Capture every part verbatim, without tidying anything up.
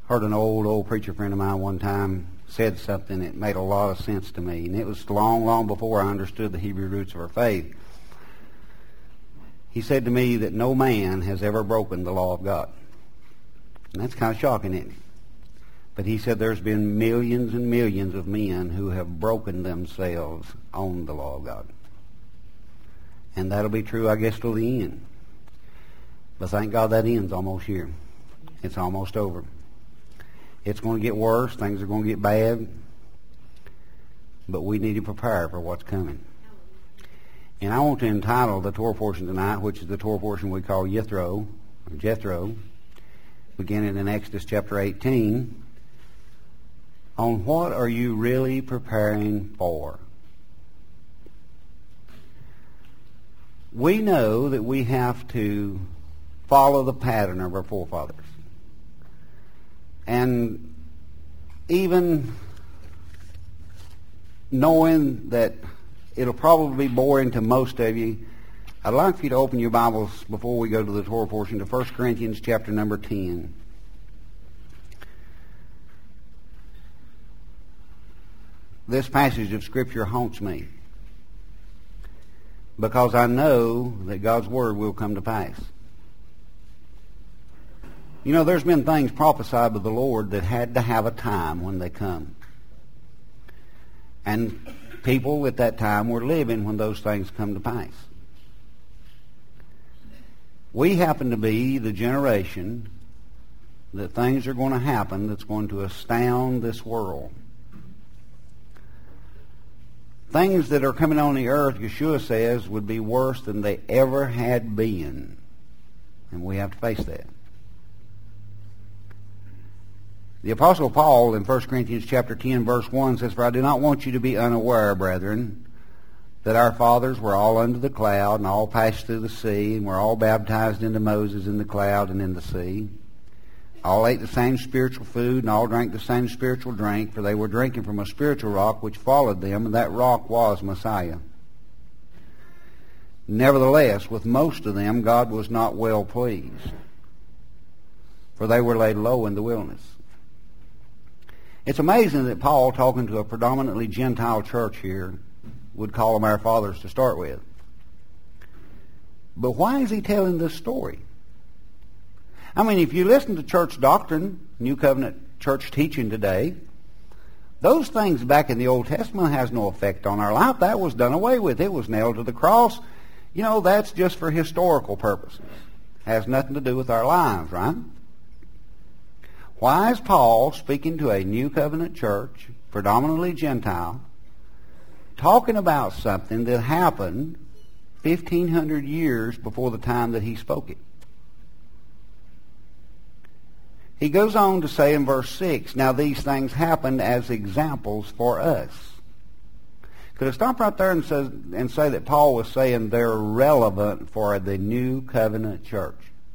Heard an old, old preacher friend of mine one time said something that made a lot of sense to me, and it was long, long before I understood the Hebrew roots of our faith. He said to me that no man has ever broken the law of God. And that's kind of shocking, isn't it? But he said there's been millions and millions of men who have broken themselves on the law of God. And that'll be true, I guess, till the end. But thank God that end's almost here. It's almost over. It's going to get worse. Things are going to get bad. But we need to prepare for what's coming. And I want to entitle the Torah portion tonight, which is the Torah portion we call Yethro, or Jethro, beginning in Exodus chapter eighteen, on what are you really preparing for? We know that we have to follow the pattern of our forefathers. And even knowing that it'll probably be boring to most of you, I'd like for you to open your Bibles before we go to the Torah portion to First Corinthians chapter number ten. This passage of Scripture haunts me because I know that God's Word will come to pass. You know, there's been things prophesied by the Lord that had to have a time when they come. And people at that time were living when those things come to pass. We happen to be the generation that things are going to happen that's going to astound this world. Things that are coming on the earth, Yeshua says, would be worse than they ever had been. And we have to face that. The Apostle Paul in First Corinthians chapter ten, verse one says, "For I do not want you to be unaware, brethren, that our fathers were all under the cloud, and all passed through the sea, and were all baptized into Moses in the cloud and in the sea. All ate the same spiritual food, and all drank the same spiritual drink, for they were drinking from a spiritual rock which followed them, and that rock was Messiah. Nevertheless, with most of them God was not well pleased, for they were laid low in the wilderness." It's amazing that Paul, talking to a predominantly Gentile church here, would call them our fathers to start with. But why is he telling this story? I mean, if you listen to church doctrine, New Covenant church teaching today, those things back in the Old Testament has no effect on our life. That was done away with. It was nailed to the cross. You know, that's just for historical purposes. Has nothing to do with our lives, right? Why is Paul, speaking to a New Covenant church, predominantly Gentile, talking about something that happened fifteen hundred years before the time that he spoke it? He goes on to say in verse six, "Now these things happened as examples for us." Could I stop right there and say, and say that Paul was saying they're relevant for the New Covenant church?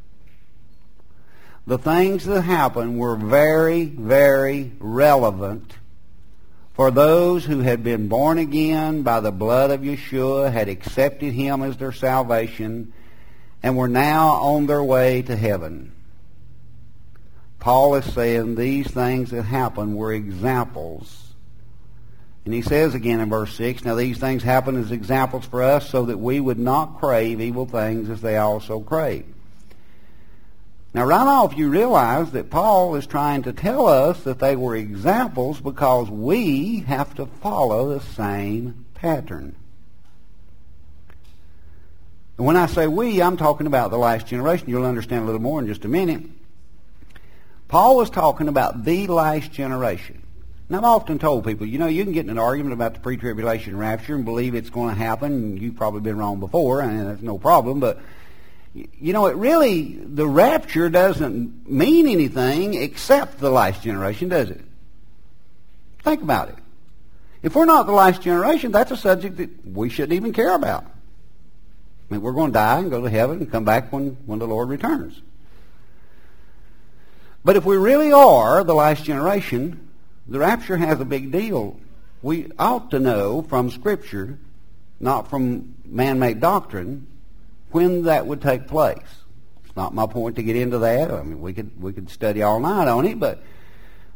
The things that happened were very, very relevant for those who had been born again by the blood of Yeshua, had accepted Him as their salvation, and were now on their way to heaven. Paul is saying these things that happened were examples. And he says again in verse six, "Now these things happen as examples for us, so that we would not crave evil things as they also crave." Now, right off, you realize that Paul is trying to tell us that they were examples because we have to follow the same pattern. And when I say we, I'm talking about the last generation. You'll understand a little more in just a minute. Paul was talking about the last generation. Now, I've often told people, you know, you can get in an argument about the pre-tribulation rapture and believe it's going to happen. You've probably been wrong before, and that's no problem, but you know, it really, the rapture doesn't mean anything except the last generation, does it? Think about it. If we're not the last generation, that's a subject that we shouldn't even care about. I mean, we're going to die and go to heaven and come back when, when the Lord returns. But if we really are the last generation, the rapture has a big deal. We ought to know from Scripture, not from man-made doctrine, when that would take place. It's not my point to get into that. I mean, we could we could study all night on it, but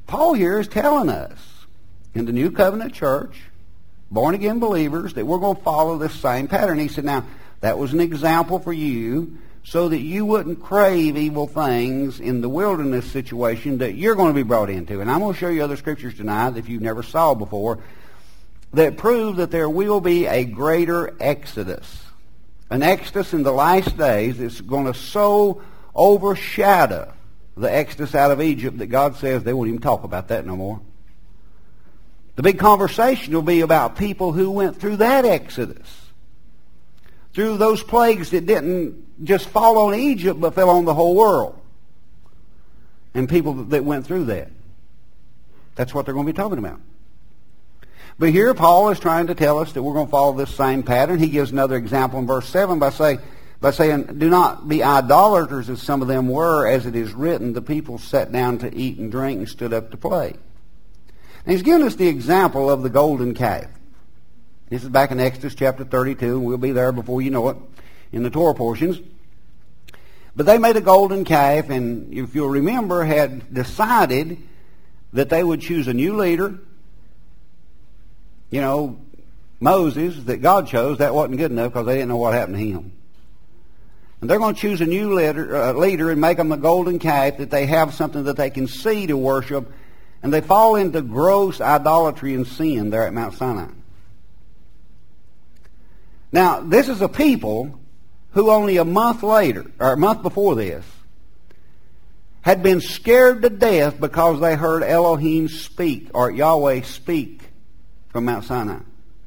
Paul here is telling us in the New Covenant Church, born-again believers, that we're going to follow this same pattern. He said, now, that was an example for you so that you wouldn't crave evil things in the wilderness situation that you're going to be brought into. And I'm going to show you other scriptures tonight that you've never saw before that prove that there will be a greater exodus. An exodus in the last days that's going to so overshadow the exodus out of Egypt that God says they won't even talk about that no more. The big conversation will be about people who went through that exodus, through those plagues that didn't just fall on Egypt but fell on the whole world, and people that went through that. That's what they're going to be talking about. But here Paul is trying to tell us that we're going to follow this same pattern. He gives another example in verse seven by saying, by saying, do not be idolaters as some of them were, as it is written, the people sat down to eat and drink and stood up to play. And he's given us the example of the golden calf. This is back in Exodus chapter thirty-two, and we'll be there before you know it in the Torah portions. But they made a golden calf, and if you'll remember, had decided that they would choose a new leader. You know, Moses, that God chose, that wasn't good enough because they didn't know what happened to him. And they're going to choose a new leader, uh, leader and make them a golden calf, that they have something that they can see to worship. And they fall into gross idolatry and sin there at Mount Sinai. Now, this is a people who only a month later, or a month before this, had been scared to death because they heard Elohim speak, or Yahweh speak from Mount Sinai.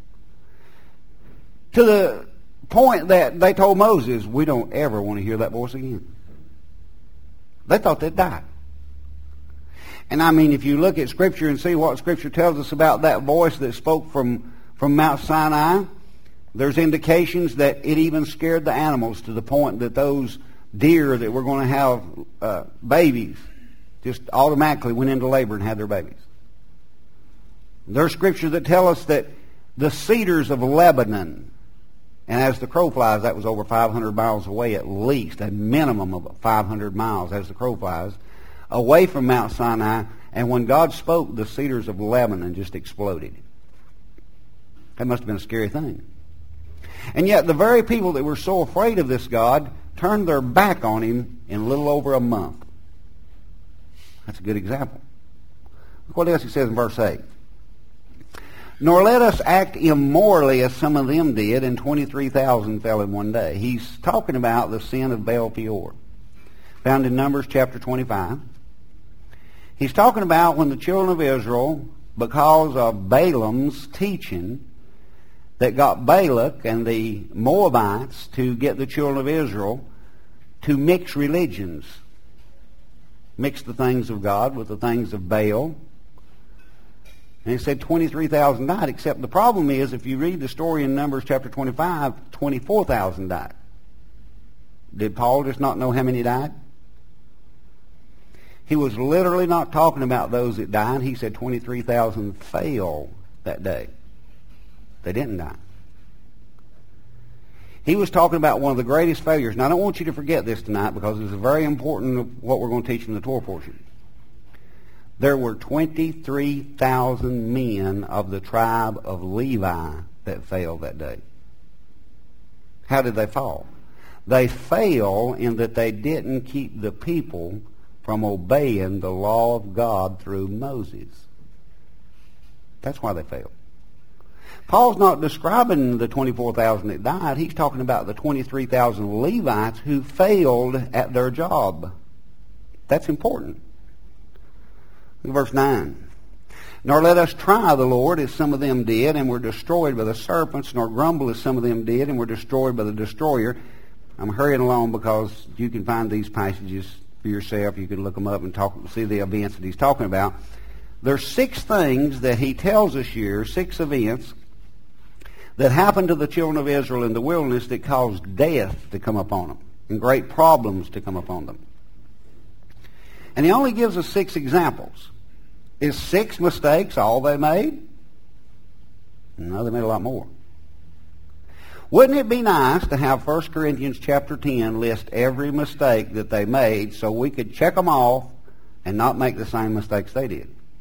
To the point that they told Moses, we don't ever want to hear that voice again. They thought they'd die. And I mean, if you look at Scripture and see what Scripture tells us about that voice that spoke from, from Mount Sinai, there's indications that it even scared the animals to the point that those deer that were going to have uh, babies just automatically went into labor and had their babies. There's Scripture that tell us that the cedars of Lebanon, and as the crow flies, that was over five hundred miles away at least, a minimum of five hundred miles as the crow flies, away from Mount Sinai, and when God spoke, the cedars of Lebanon just exploded. That must have been a scary thing. And yet the very people that were so afraid of this God turned their back on him in a little over a month. That's a good example. Look what else he says in verse eight. Nor let us act immorally as some of them did, and twenty-three thousand fell in one day. He's talking about the sin of Baal Peor, found in Numbers chapter twenty-five. He's talking about when the children of Israel, because of Balaam's teaching, that got Balak and the Moabites to get the children of Israel to mix religions. Mix the things of God with the things of Baal. And he said twenty-three thousand died, except the problem is, if you read the story in Numbers chapter twenty-five, twenty-four thousand died. Did Paul just not know how many died? He was literally not talking about those that died. He said twenty-three thousand fell that day. They didn't die. He was talking about one of the greatest failures. Now, I don't want you to forget this tonight because it's very important of what we're going to teach in the Torah portion. There were twenty-three thousand men of the tribe of Levi that fell that day. How did they fall? They fell in that they didn't keep the people from obeying the law of God through Moses. That's why they failed. Paul's not describing the twenty-four thousand that died. He's talking about the twenty-three thousand Levites who failed at their job. That's important. Verse nine. Nor let us try the Lord as some of them did, and were destroyed by the serpents, nor grumble as some of them did, and were destroyed by the destroyer. I'm hurrying along because you can find these passages for yourself. You can look them up and talk, see the events that he's talking about. There's six things that he tells us here, six events that happened to the children of Israel in the wilderness that caused death to come upon them and great problems to come upon them. And he only gives us six examples. Is six mistakes all they made? No, they made a lot more. Wouldn't it be nice to have First Corinthians chapter ten list every mistake that they made so we could check them off and not make the same mistakes they did?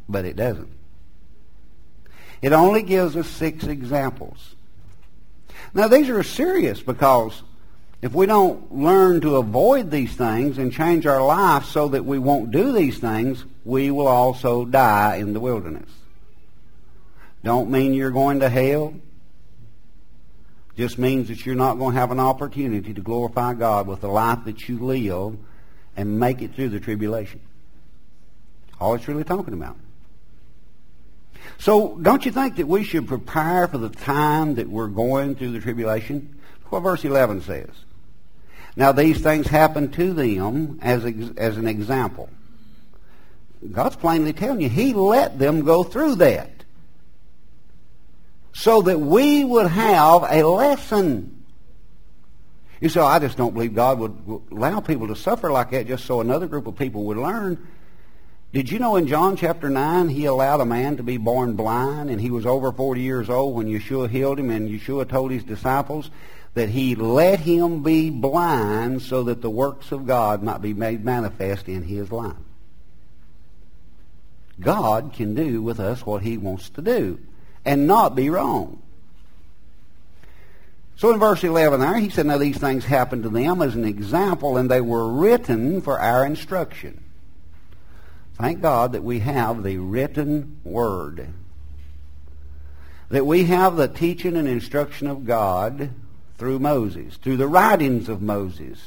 but it doesn't. It only gives us six examples. Now, these are serious because if we don't learn to avoid these things and change our life so that we won't do these things, we will also die in the wilderness. Don't mean you're going to hell. Just means that you're not going to have an opportunity to glorify God with the life that you live and make it through the tribulation. All it's really talking about. So don't you think that we should prepare for the time that we're going through the tribulation? Look what verse eleven says. Now these things happened to them as, as an example. God's plainly telling you, He let them go through that so that we would have a lesson. You say, oh, I just don't believe God would allow people to suffer like that just so another group of people would learn. Did you know in John chapter nine, He allowed a man to be born blind, and he was over forty years old when Yeshua healed him, and Yeshua told His disciples that He let him be blind so that the works of God might be made manifest in his life. God can do with us what He wants to do and not be wrong. So in verse eleven there, he said, now these things happened to them as an example, and they were written for our instruction. Thank God that we have the written Word. That we have the teaching and instruction of God through Moses, through the writings of Moses.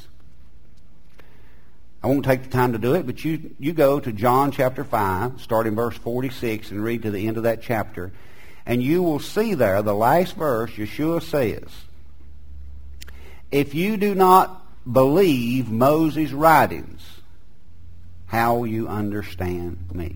I won't take the time to do it, but you, you go to John chapter five, starting verse forty-six, and read to the end of that chapter, and you will see there, the last verse, Yeshua says, if you do not believe Moses' writings, how will you understand me?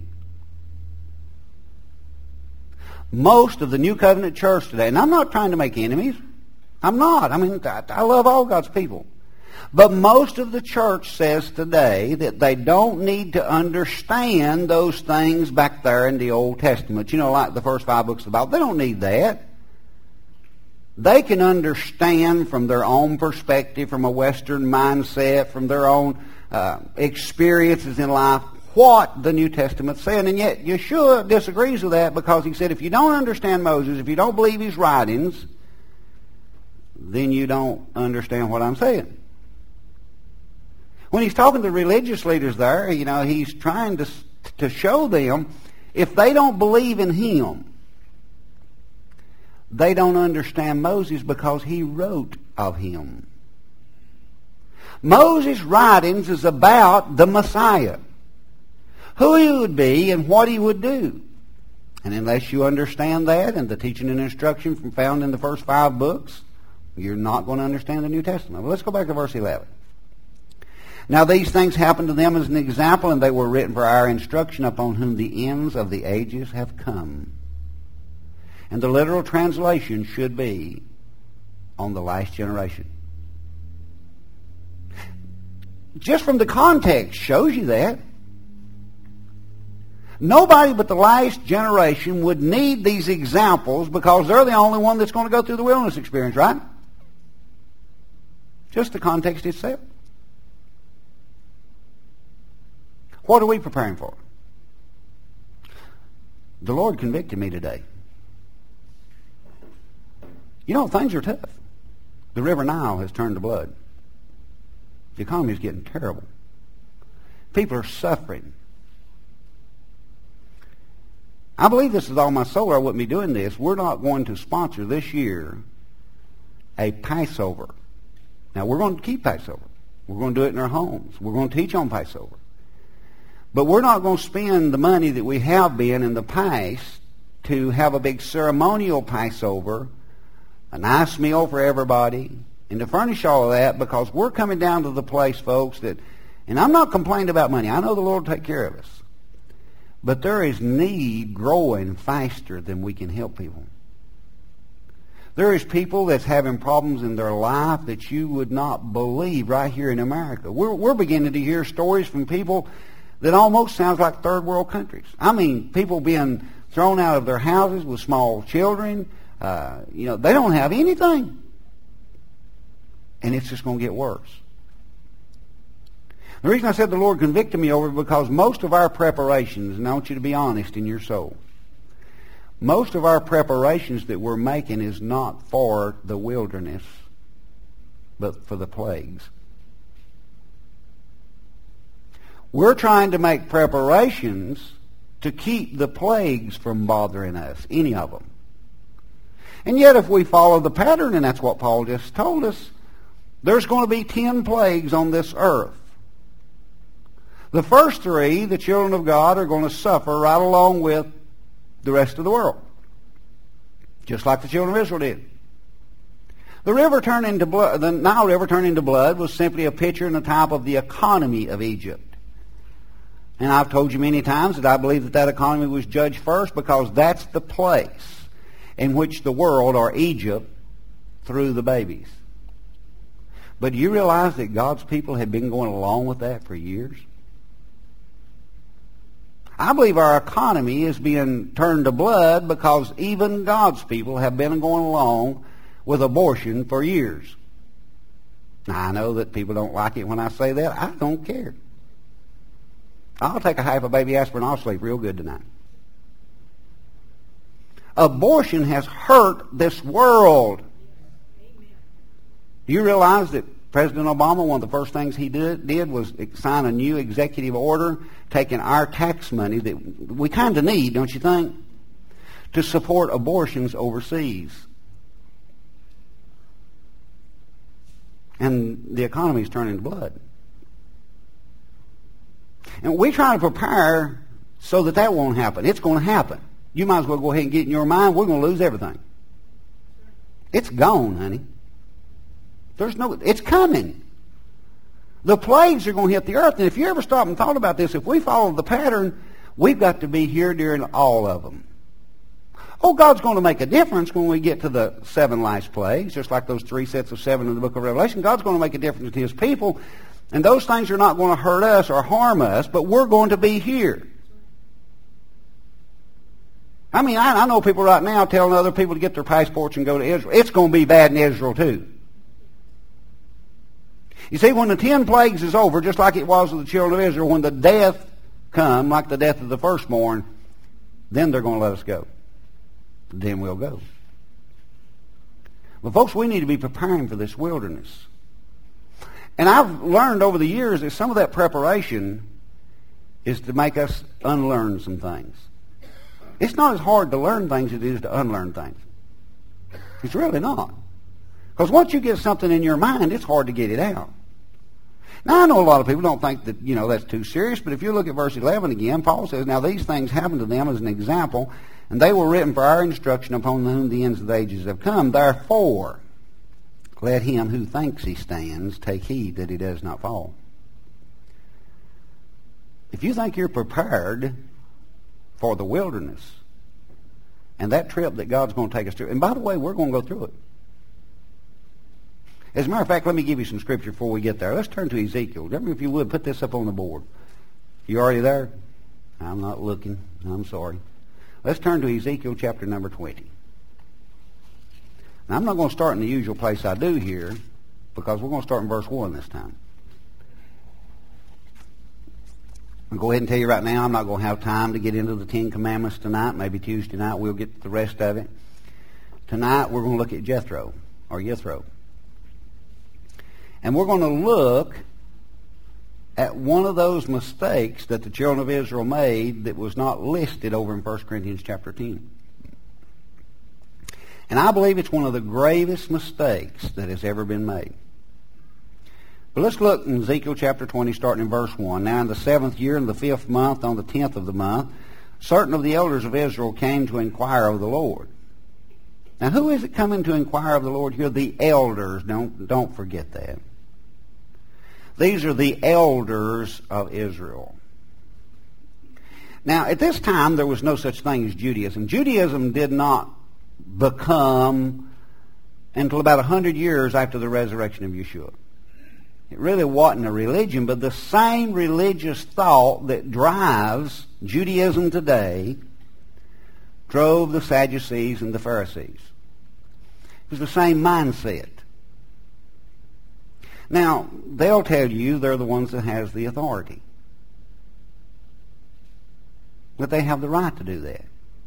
Most of the New Covenant church today, and I'm not trying to make enemies. I'm not. I mean, I love all God's people. But most of the church says today that they don't need to understand those things back there in the Old Testament. You know, like the first five books of the Bible. They don't need that. They can understand from their own perspective, from a Western mindset, from their own uh, experiences in life, what the New Testament said. And yet Yeshua disagrees with that because He said, if you don't understand Moses, if you don't believe his writings, then you don't understand what I'm saying. When He's talking to religious leaders there, you know, He's trying to, to show them if they don't believe in Him, they don't understand Moses because he wrote of him. Moses' writings is about the Messiah, who he would be and what he would do. And unless you understand that and the teaching and instruction from found in the first five books, you're not going to understand the New Testament. Well, let's go back to verse eleven. Now these things happened to them as an example, and they were written for our instruction, upon whom the ends of the ages have come. And the literal translation should be, on the last generation. Just from the context shows you that. Nobody but the last generation would need these examples because they're the only one that's going to go through the wilderness experience, right? Just the context itself. What are we preparing for? The Lord convicted me today. You know, things are tough. The River Nile has turned to blood. The economy is getting terrible. People are suffering. I believe this with all my soul, or I wouldn't be doing this. We're not going to sponsor this year a Passover. Now, we're going to keep Passover. We're going to do it in our homes. We're going to teach on Passover. But we're not going to spend the money that we have been in the past to have a big ceremonial Passover, a nice meal for everybody, and to furnish all of that, because we're coming down to the place, folks, that, and I'm not complaining about money. I know the Lord will take care of us. But there is need growing faster than we can help people. There is people that's having problems in their life that you would not believe right here in America. We're, we're beginning to hear stories from people that almost sounds like third world countries. I mean, people being thrown out of their houses with small children. Uh, you know, they don't have anything. And it's just going to get worse. The reason I said the Lord convicted me over it because most of our preparations, and I want you to be honest in your soul, most of our preparations that we're making is not for the wilderness, but for the plagues. We're trying to make preparations to keep the plagues from bothering us, any of them. And yet if we follow the pattern, and that's what Paul just told us, there's going to be ten plagues on this earth. The first three, the children of God are going to suffer right along with the rest of the world, just like the children of Israel did. The river turned into blood, the Nile River turned into blood was simply a picture and a type of the economy of Egypt. And I've told you many times that I believe that that economy was judged first because that's the place in which the world, or Egypt, threw the babies. But do you realize that God's people had been going along with that for years? I believe our economy is being turned to blood because even God's people have been going along with abortion for years. Now, I know that people don't like it when I say that. I don't care. I'll take a half a baby aspirin. I'll sleep real good tonight. Abortion has hurt this world. Do you realize that President Obama, one of the first things he did, did was sign a new executive order taking our tax money that we kind of need, don't you think, to support abortions overseas. And the economy is turning to blood. And we try to prepare so that that won't happen. It's going to happen. You might as well go ahead and get in your mind, we're going to lose everything. It's gone, honey. There's no, it's coming. The plagues are going to hit the earth. And if you ever stop and thought about this, if we follow the pattern, we've got to be here during all of them. Oh, God's going to make a difference when we get to the seven last plagues, just like those three sets of seven in the book of Revelation. God's going to make a difference to his people. And those things are not going to hurt us or harm us, but we're going to be here. I mean, I, I know people right now telling other people to get their passports and go to Israel. It's going to be bad in Israel too. You see, when the ten plagues is over, just like it was with the children of Israel, when the death come, like the death of the firstborn, then they're going to let us go. Then we'll go. But folks, we need to be preparing for this wilderness. And I've learned over the years that some of that preparation is to make us unlearn some things. It's not as hard to learn things as it is to unlearn things. It's really not. Because once you get something in your mind, it's hard to get it out. Now, I know a lot of people don't think that, you know, that's too serious, but if you look at verse eleven again, Paul says, now these things happened to them as an example, and they were written for our instruction upon whom the ends of the ages have come. Therefore, let him who thinks he stands take heed that he does not fall. If you think you're prepared for the wilderness and that trip that God's going to take us through, and by the way, we're going to go through it. As a matter of fact, let me give you some scripture before we get there. Let's turn to Ezekiel. If you would, put this up on the board. You already there? I'm not looking. I'm sorry. Let's turn to Ezekiel chapter number twenty. Now, I'm not going to start in the usual place I do here, because we're going to start in verse one this time. I'll go ahead and tell you right now, I'm not going to have time to get into the Ten Commandments tonight. Maybe Tuesday night we'll get the rest of it. Tonight we're going to look at Jethro, or Jethro. And we're going to look at one of those mistakes that the children of Israel made that was not listed over in First Corinthians chapter ten. And I believe it's one of the gravest mistakes that has ever been made. But let's look in Ezekiel chapter twenty, starting in verse one. Now in the seventh year, in the fifth month, on the tenth of the month, certain of the elders of Israel came to inquire of the Lord. Now who is it coming to inquire of the Lord here? The elders. Don't, don't forget that. These are the elders of Israel. Now, at this time, there was no such thing as Judaism. Judaism did not become until about a hundred years after the resurrection of Yeshua. It really wasn't a religion, but the same religious thought that drives Judaism today drove the Sadducees and the Pharisees. It was the same mindset. Now, they'll tell you they're the ones that has the authority. That they have the right to do that.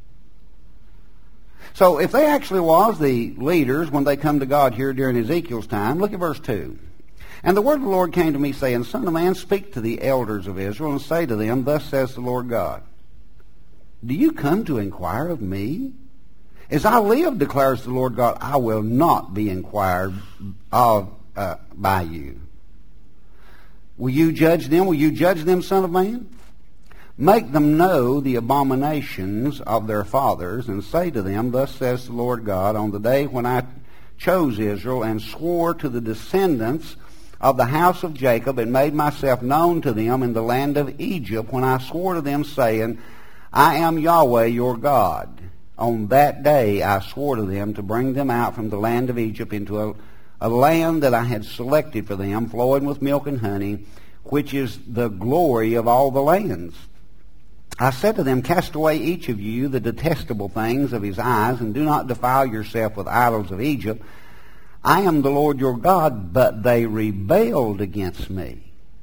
So if they actually was the leaders when they come to God here during Ezekiel's time, look at verse two. And the word of the Lord came to me, saying, Son of man, speak to the elders of Israel, and say to them, Thus says the Lord God, Do you come to inquire of me? As I live, declares the Lord God, I will not be inquired of uh, by you. Will you judge them? Will you judge them, son of man? Make them know the abominations of their fathers, and say to them, Thus says the Lord God, on the day when I chose Israel and swore to the descendants of the house of Jacob and made myself known to them in the land of Egypt, when I swore to them, saying, I am Yahweh your God. On that day I swore to them to bring them out from the land of Egypt into a, a land that I had selected for them, flowing with milk and honey, which is the glory of all the lands. I said to them, Cast away each of you the detestable things of his eyes, and do not defile yourself with idols of Egypt. I am the Lord your God, but they rebelled against me.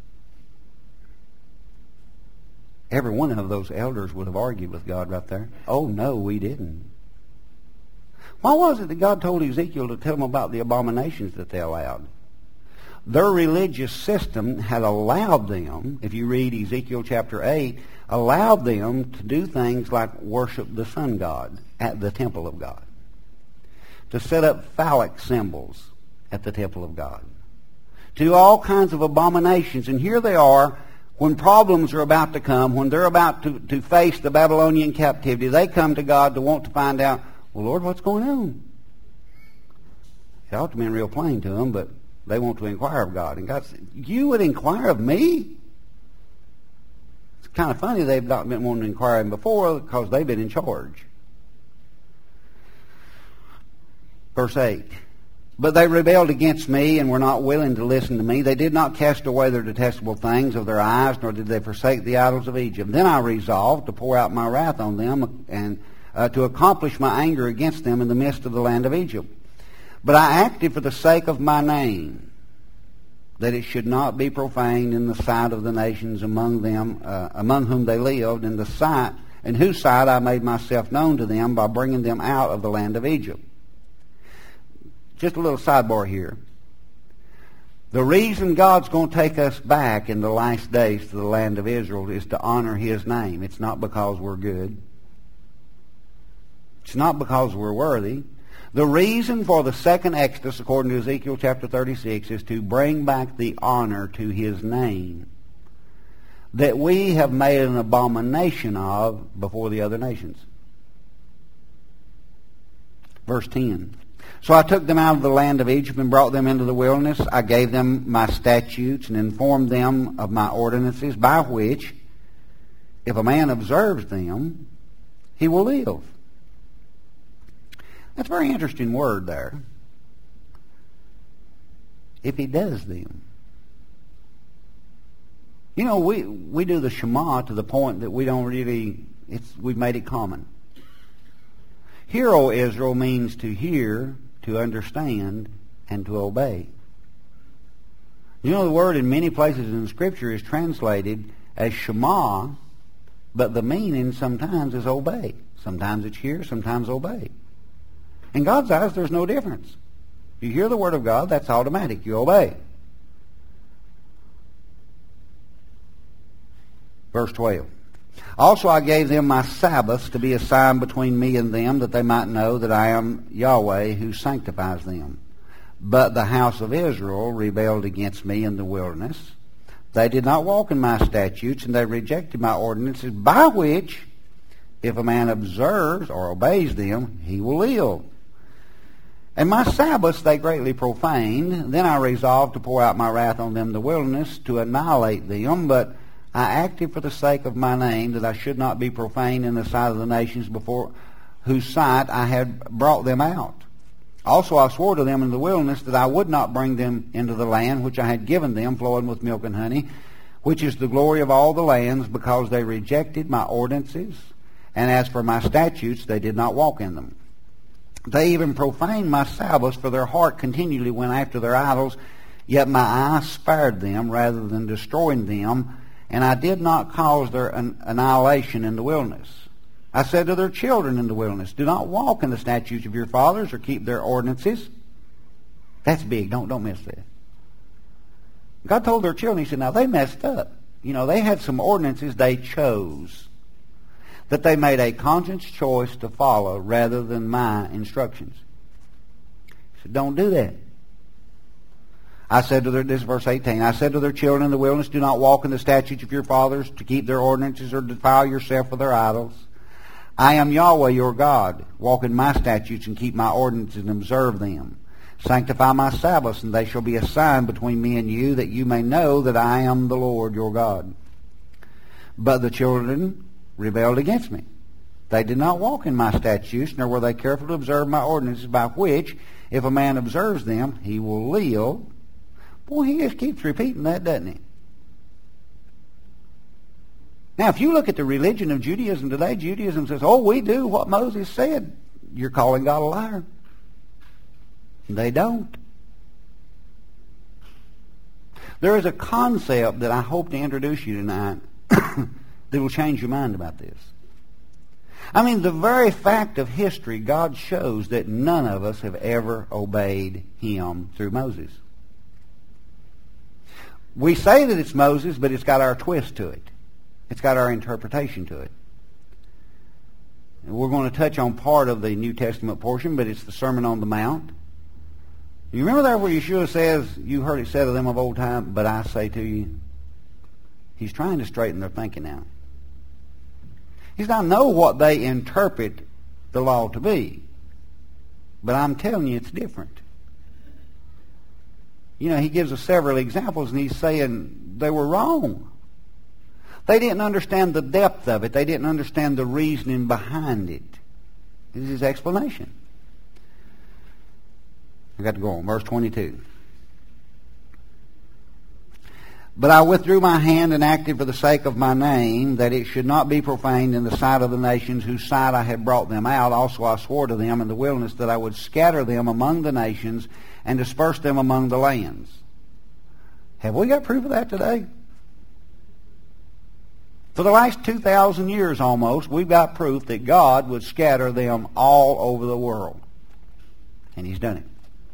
Every one of those elders would have argued with God right there. Oh, no, we didn't. Why was it that God told Ezekiel to tell them about the abominations that they allowed? Their religious system had allowed them, if you read Ezekiel chapter eight, allowed them to do things like worship the sun god at the temple of God, to set up phallic symbols at the temple of God, to do all kinds of abominations. And here they are, when problems are about to come, when they're about to, to face the Babylonian captivity, they come to God to want to find out, well, Lord, what's going on? It ought to be real plain to them, but they want to inquire of God. And God said, you would inquire of me? It's kind of funny they've not been wanting to inquire of him before, because they've been in charge. Verse eight. But they rebelled against me and were not willing to listen to me. They did not cast away their detestable things of their eyes, nor did they forsake the idols of Egypt. Then I resolved to pour out my wrath on them and uh, to accomplish my anger against them in the midst of the land of Egypt. But I acted for the sake of my name, that it should not be profaned in the sight of the nations among them, uh, among whom they lived, in the sight, in whose sight I made myself known to them by bringing them out of the land of Egypt. Just a little sidebar here. The reason God's going to take us back in the last days to the land of Israel is to honor his name. It's not because we're good. It's not because we're worthy. The reason for the second Exodus, according to Ezekiel chapter thirty-six, is to bring back the honor to his name that we have made an abomination of before the other nations. Verse ten. So I took them out of the land of Egypt and brought them into the wilderness. I gave them my statutes and informed them of my ordinances, by which, if a man observes them, he will live. That's a very interesting word there. If he does them. You know, we, we do the Shema to the point that we don't really, it's, we've made it common. Hear, O Israel, means to hear, to understand, and to obey. You know, the word in many places in Scripture is translated as Shema, but the meaning sometimes is obey. Sometimes it's hear, sometimes obey. In God's eyes, there's no difference. You hear the Word of God, that's automatic. You obey. Verse twelve. Also I gave them my Sabbaths to be a sign between me and them, that they might know that I am Yahweh who sanctifies them. But the house of Israel rebelled against me in the wilderness. They did not walk in my statutes, and they rejected my ordinances, by which, if a man observes or obeys them, he will live. And my Sabbaths they greatly profaned. Then I resolved to pour out my wrath on them in the wilderness, to annihilate them. But I acted for the sake of my name, that I should not be profaned in the sight of the nations before whose sight I had brought them out. Also I swore to them in the wilderness that I would not bring them into the land which I had given them, flowing with milk and honey, which is the glory of all the lands, because they rejected my ordinances, and as for my statutes, they did not walk in them. They even profaned my Sabbaths, for their heart continually went after their idols, Yet my eye spared them rather than destroying them, and I did not cause their an- annihilation in the wilderness. I said to their children in the wilderness, do not walk in the statutes of your fathers or keep their ordinances. That's big. Don't, don't miss that. God told their children, he said, now they messed up. You know, they had some ordinances they chose, that they made a conscious choice to follow rather than my instructions. He said, don't do that. I said to their, this is verse eighteen, I said to their children in the wilderness, do not walk in the statutes of your fathers to keep their ordinances or defile yourself with their idols. I am Yahweh your God. Walk in my statutes and keep my ordinances and observe them. Sanctify my Sabbaths, and they shall be a sign between me and you, that you may know that I am the Lord your God. But the children rebelled against me. They did not walk in my statutes, nor were they careful to observe my ordinances, by which, if a man observes them, he will live. Boy, he just keeps repeating that, doesn't he? Now, if you look at the religion of Judaism today, Judaism says, oh, we do what Moses said. You're calling God a liar. They don't. There is a concept that I hope to introduce you tonight that will change your mind about this. I mean, the very fact of history, God shows that none of us have ever obeyed him through Moses. We say that it's Moses, but it's got our twist to it. It's got our interpretation to it. And we're going to touch on part of the New Testament portion, but it's the Sermon on the Mount. You remember there where Yeshua says, you heard it said of them of old time, but I say to you? He's trying to straighten their thinking out. He's not know what they interpret the law to be. But I'm telling you, it's different. You know, he gives us several examples, and he's saying they were wrong. They didn't understand the depth of it. They didn't understand the reasoning behind it. This is his explanation. I've got to go on. Verse twenty-two. But I withdrew my hand and acted for the sake of my name, that it should not be profaned in the sight of the nations whose sight I had brought them out. Also I swore to them in the wilderness that I would scatter them among the nations and disperse them among the lands. Have we got proof of that today? For the last two thousand years almost, we've got proof that God would scatter them all over the world. And he's done it.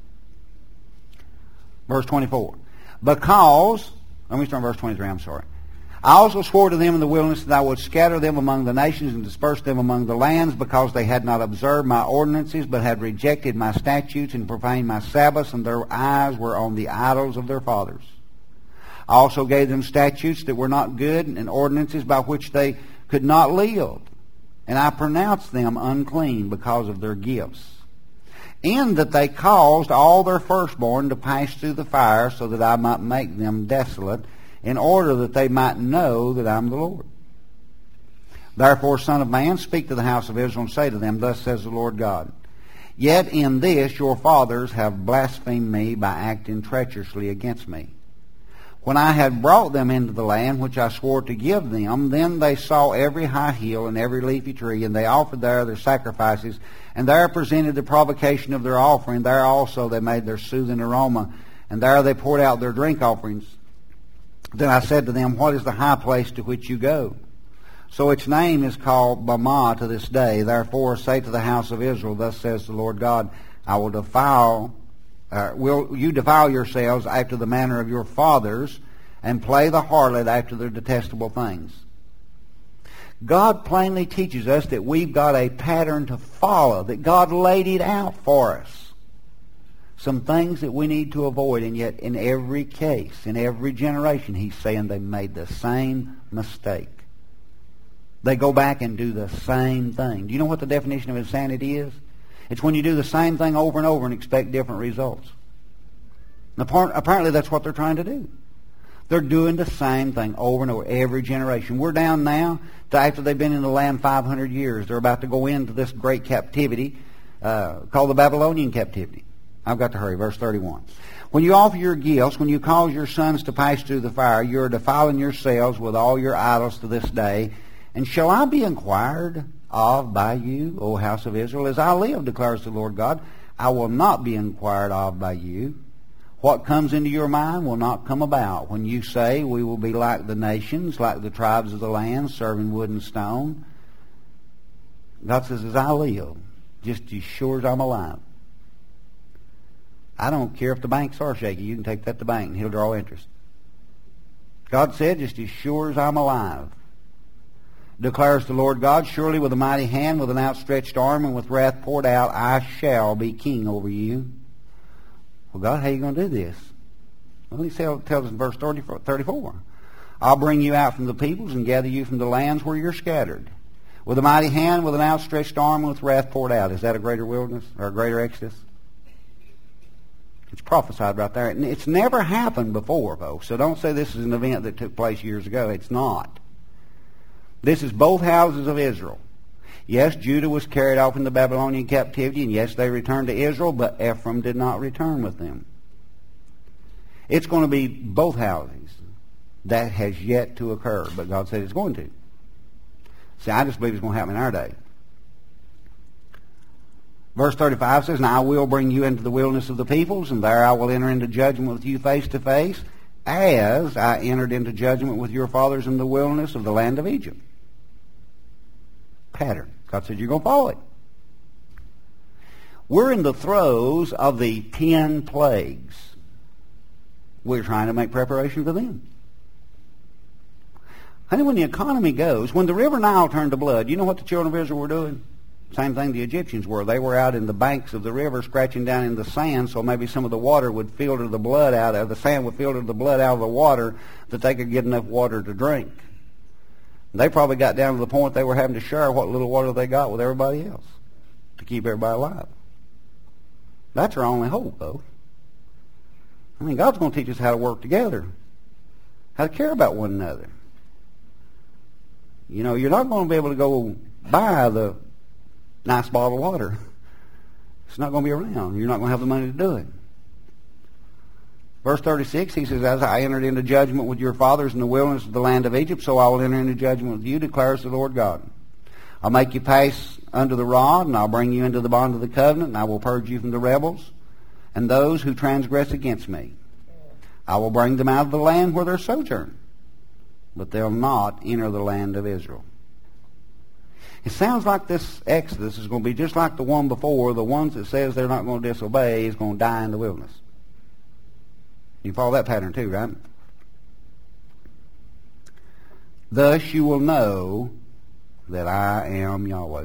Verse twenty-four. Because, let me start verse twenty-three, I'm sorry. I also swore to them in the wilderness that I would scatter them among the nations and disperse them among the lands, because they had not observed my ordinances, but had rejected my statutes and profaned my Sabbaths, and their eyes were on the idols of their fathers. I also gave them statutes that were not good, and ordinances by which they could not live. And I pronounced them unclean because of their gifts, in that they caused all their firstborn to pass through the fire, so that I might make them desolate, in order that they might know that I am the Lord. Therefore, Son of Man, speak to the house of Israel, and say to them, Thus says the Lord God, Yet in this your fathers have blasphemed me by acting treacherously against me. When I had brought them into the land which I swore to give them, then they saw every high hill and every leafy tree, and they offered there their sacrifices, and there presented the provocation of their offering. There also they made their soothing aroma, and there they poured out their drink offerings. Then I said to them, What is the high place to which you go? So its name is called Bamah to this day. Therefore say to the house of Israel, Thus says the Lord God, I will defile, uh, will you defile yourselves after the manner of your fathers, and play the harlot after their detestable things. God plainly teaches us that we've got a pattern to follow, that God laid it out for us. Some things that we need to avoid, and yet in every case, in every generation, he's saying they made the same mistake. They go back and do the same thing. Do you know what the definition of insanity is? It's when you do the same thing over and over and expect different results. Apparently that's what they're trying to do. They're doing the same thing over and over, every generation. We're down now to after they've been in the land five hundred years. They're about to go into this great captivity uh, called the Babylonian captivity. I've got to hurry. Verse thirty-one. When you offer your gifts, when you cause your sons to pass through the fire, you are defiling yourselves with all your idols to this day. And shall I be inquired of by you, O house of Israel? As I live, declares the Lord God, I will not be inquired of by you. What comes into your mind will not come about. When you say, we will be like the nations, like the tribes of the land, serving wood and stone, God says, as I live, just as sure as I'm alive, I don't care if the banks are shaky. You can take that to the bank and he'll draw interest. God said, just as sure as I'm alive, declares the Lord God, surely with a mighty hand, with an outstretched arm, and with wrath poured out, I shall be king over you. Well, God, how are you going to do this? Well, he tells us in verse thirty-four, I'll bring you out from the peoples and gather you from the lands where you're scattered. With a mighty hand, with an outstretched arm, and with wrath poured out. Is that a greater wilderness or a greater exodus? It's prophesied right there. It's never happened before, folks. So don't say this is an event that took place years ago. It's not. This is both houses of Israel. Yes, Judah was carried off into Babylonian captivity, and yes, they returned to Israel, but Ephraim did not return with them. It's going to be both houses. That has yet to occur, but God said it's going to. See, I just believe it's going to happen in our day. Verse thirty-five says, and I will bring you into the wilderness of the peoples, and there I will enter into judgment with you face to face, as I entered into judgment with your fathers in the wilderness of the land of Egypt. Pattern. God said, you're going to follow it. We're in the throes of the ten plagues. We're trying to make preparation for them. Honey, when the economy goes, when the river Nile turned to blood, you know what the children of Israel were doing? Same thing the Egyptians were. They were out in the banks of the river scratching down in the sand so maybe some of the water would filter the blood out of, the sand would filter the blood out of the water that they could get enough water to drink. They probably got down to the point they were having to share what little water they got with everybody else to keep everybody alive. That's our only hope, though. I mean, God's going to teach us how to work together, how to care about one another. You know, you're not going to be able to go buy the nice bottle of water. It's not going to be around. You're not going to have the money to do it. Verse thirty-six, he says, as I entered into judgment with your fathers in the wilderness of the land of Egypt, so I will enter into judgment with you, declares the Lord God. I'll make you pass under the rod, and I'll bring you into the bond of the covenant, and I will purge you from the rebels and those who transgress against me. I will bring them out of the land where they're sojourn, but they'll not enter the land of Israel. It sounds like this Exodus is going to be just like the one before. The ones that says they're not going to disobey is going to die in the wilderness. You follow that pattern too, right? Thus you will know that I am Yahweh.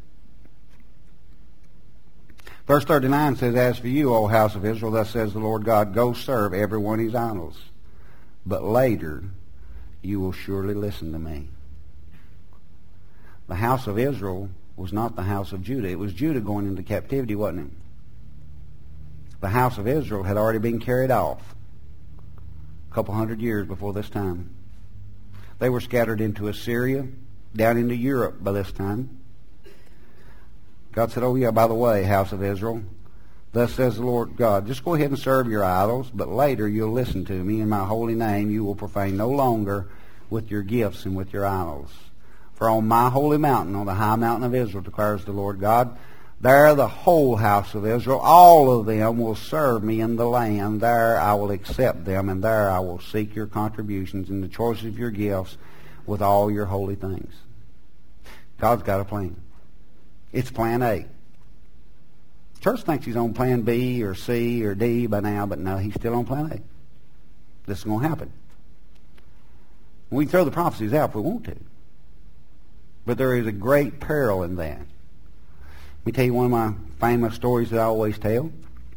Verse thirty-nine says, as for you, O house of Israel, thus says the Lord God, go serve every one his idols. But later you will surely listen to me. The house of Israel was not the house of Judah. It was Judah going into captivity, wasn't it? The house of Israel had already been carried off a couple hundred years before this time. They were scattered into Assyria, down into Europe by this time. God said, oh yeah, by the way, house of Israel, thus says the Lord God, just go ahead and serve your idols, but later you'll listen to me. In my holy name you will profane no longer with your gifts and with your idols. For on my holy mountain, on the high mountain of Israel, declares the Lord God, there the whole house of Israel, all of them will serve me in the land. There I will accept them, and there I will seek your contributions and the choice of your gifts with all your holy things. God's got a plan. It's plan A. The church thinks he's on plan B or C or D by now, but no, he's still on plan A. This is going to happen. We can throw the prophecies out if we want to. But there is a great peril in that. Let me tell you one of my famous stories that I always tell.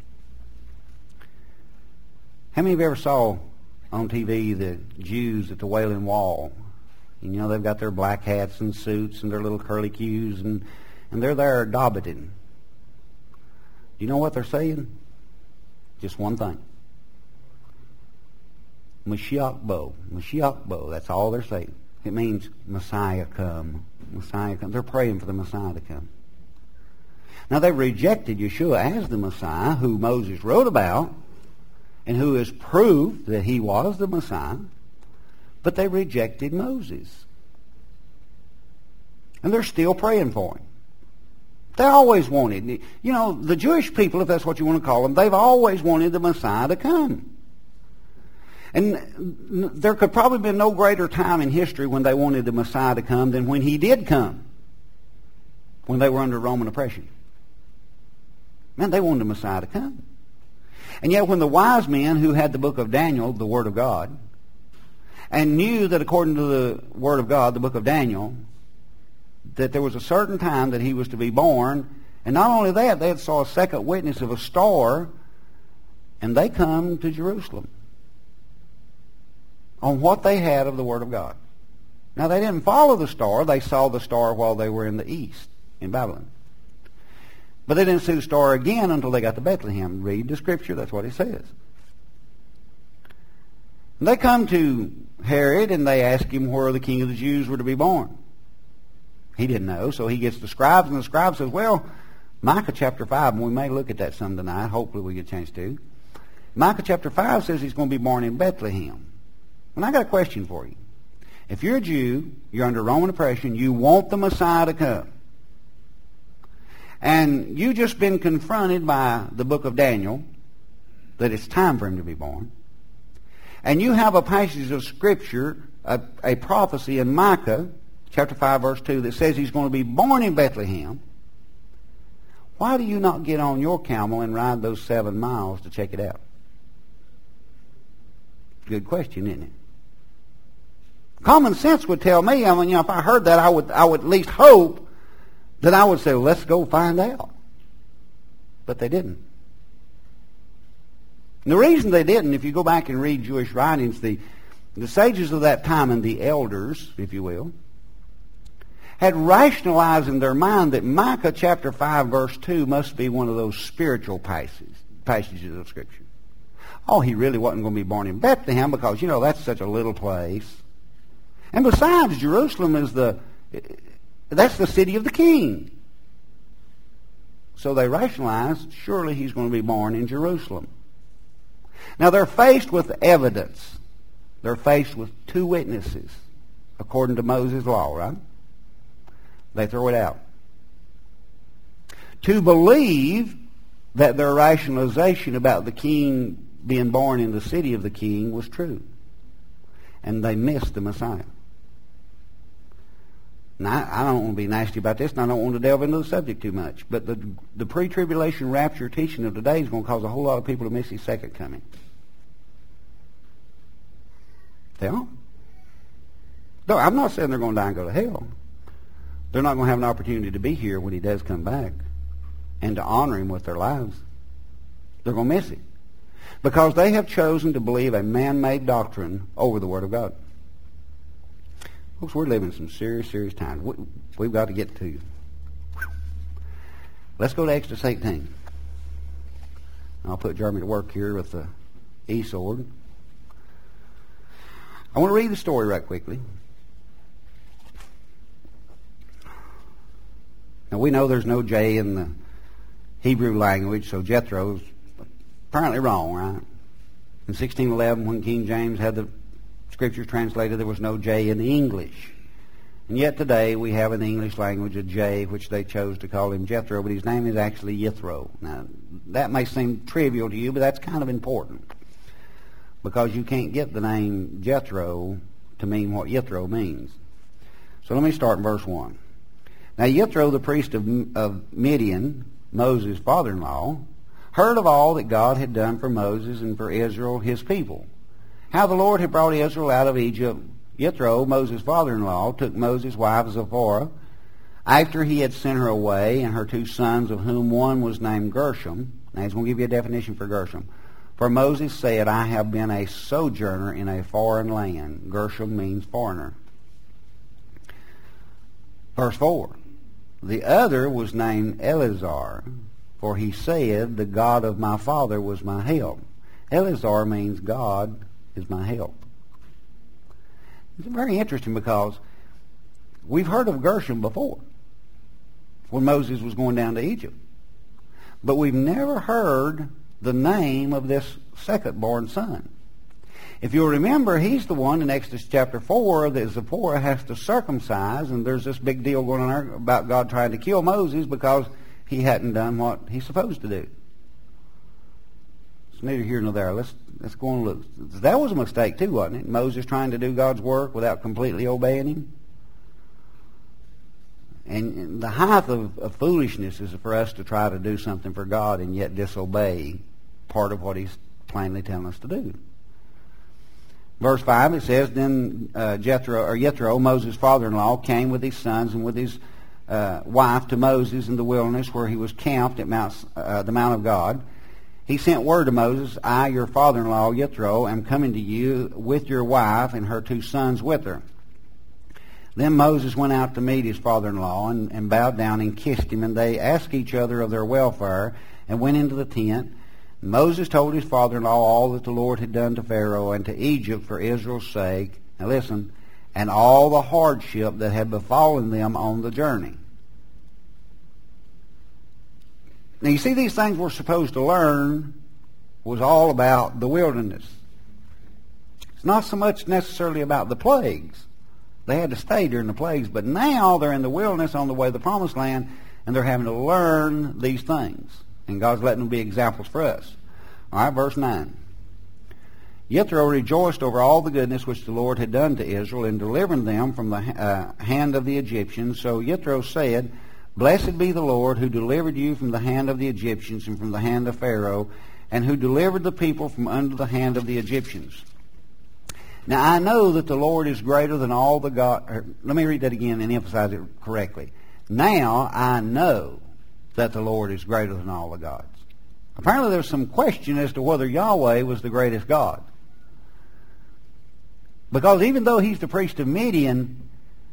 How many of you ever saw on T V the Jews at the Wailing Wall? You know, they've got their black hats and suits and their little curly cues, and, and they're there dobbiting. Do you know what they're saying? Just one thing. Mashiach bo. Mashiach bo. That's all they're saying. It means Messiah come. Messiah come. They're praying for the Messiah to come. Now, they rejected Yeshua as the Messiah, who Moses wrote about, and who is proof that he was the Messiah, but they rejected Moses. And they're still praying for him. They always wanted, you know, the Jewish people, if that's what you want to call them, they've always wanted the Messiah to come. And there could probably be no greater time in history when they wanted the Messiah to come than when he did come, when they were under Roman oppression. Man, they wanted the Messiah to come. And yet when the wise men who had the book of Daniel, the Word of God, and knew that according to the Word of God, the book of Daniel, that there was a certain time that he was to be born, and not only that, they had saw a second witness of a star, and they come to Jerusalem on what they had of the Word of God. Now, they didn't follow the star. They saw the star while they were in the east, in Babylon. But they didn't see the star again until they got to Bethlehem. Read the Scripture. That's what it says. And they come to Herod, and they ask him where the King of the Jews were to be born. He didn't know, so he gets the scribes, and the scribe says, well, Micah chapter five, and we may look at that some tonight. Hopefully we get a chance to. Micah chapter five says he's going to be born in Bethlehem. And I got a question for you. If you're a Jew, you're under Roman oppression, you want the Messiah to come, and you've just been confronted by the book of Daniel that it's time for him to be born, and you have a passage of Scripture, a, a prophecy in Micah chapter five, verse two, that says he's going to be born in Bethlehem, why do you not get on your camel and ride those seven miles to check it out? Good question, isn't it? Common sense would tell me, I mean, you know, if I heard that, I would, I would at least hope that I would say, well, let's go find out. But they didn't. And the reason they didn't, if you go back and read Jewish writings, the, the sages of that time and the elders, if you will, had rationalized in their mind that Micah chapter five, verse two must be one of those spiritual passages, passages of Scripture. Oh, he really wasn't going to be born in Bethlehem because, you know, that's such a little place. And besides, Jerusalem is the, that's the city of the king. So they rationalized, surely he's going to be born in Jerusalem. Now they're faced with evidence. They're faced with two witnesses, according to Moses' law, right? They throw it out. To believe that their rationalization about the king being born in the city of the king was true. And they missed the Messiah. Now, I don't want to be nasty about this, and I don't want to delve into the subject too much, but the, the pre-tribulation rapture teaching of today is going to cause a whole lot of people to miss his second coming. They are. No, I'm not saying they're going to die and go to hell. They're not going to have an opportunity to be here when he does come back and to honor him with their lives. They're going to miss it because they have chosen to believe a man-made doctrine over the Word of God. Folks, we're living some serious, serious times. We, we've got to get to. Let's go to Exodus eighteen. I'll put Jeremy to work here with the E-sword. I want to read the story right quickly. Now, we know there's no J in the Hebrew language, so Jethro's apparently wrong, right? In sixteen eleven, when King James had the Scriptures translated, there was no J in the English. And yet today we have in the English language a J, which they chose to call him Jethro, but his name is actually Yithro. Now, that may seem trivial to you, but that's kind of important because you can't get the name Jethro to mean what Yithro means. So let me start in verse one. Now Yithro, the priest of, of Midian, Moses' father-in-law, heard of all that God had done for Moses and for Israel, his people, how the Lord had brought Israel out of Egypt. Yithro, Moses' father-in-law, took Moses' wife Zipporah, after he had sent her away, and her two sons, of whom one was named Gershom. Now he's going to give you a definition for Gershom. For Moses said, I have been a sojourner in a foreign land. Gershom means foreigner. Verse four. The other was named Eleazar, for he said, the God of my father was my help. Eleazar means God is my help. It's very interesting because we've heard of Gershom before when Moses was going down to Egypt. But we've never heard the name of this second-born son. If you'll remember, he's the one in Exodus chapter four that Zipporah has to circumcise, and there's this big deal going on there about God trying to kill Moses because he hadn't done what he's supposed to do. It's neither here nor there. Let's let's go and look. That was a mistake too, wasn't it? Moses trying to do God's work without completely obeying him. And the height of, of foolishness is for us to try to do something for God and yet disobey part of what he's plainly telling us to do. Verse five, it says, Then uh, Jethro, or Jethro, Moses' father-in-law, came with his sons and with his uh, wife to Moses in the wilderness where he was camped at Mount, uh, the Mount of God. He sent word to Moses, I, your father-in-law, Jethro, am coming to you with your wife and her two sons with her. Then Moses went out to meet his father-in-law and, and bowed down and kissed him, and they asked each other of their welfare and went into the tent. Moses told his father-in-law all that the Lord had done to Pharaoh and to Egypt for Israel's sake. Now listen, and all the hardship that had befallen them on the journey. Now you see, these things we're supposed to learn was all about the wilderness. It's not so much necessarily about the plagues. They had to stay during the plagues, but now they're in the wilderness on the way to the promised land, and they're having to learn these things. And God's letting them be examples for us. All right, verse nine. Jethro rejoiced over all the goodness which the Lord had done to Israel in delivering them from the uh, hand of the Egyptians. So Jethro said, Blessed be the Lord who delivered you from the hand of the Egyptians and from the hand of Pharaoh, and who delivered the people from under the hand of the Egyptians. Now I know that the Lord is greater than all the God. Or, let me read that again and emphasize it correctly. Now I know that the Lord is greater than all the gods. Apparently there's some question as to whether Yahweh was the greatest God. Because even though he's the priest of Midian,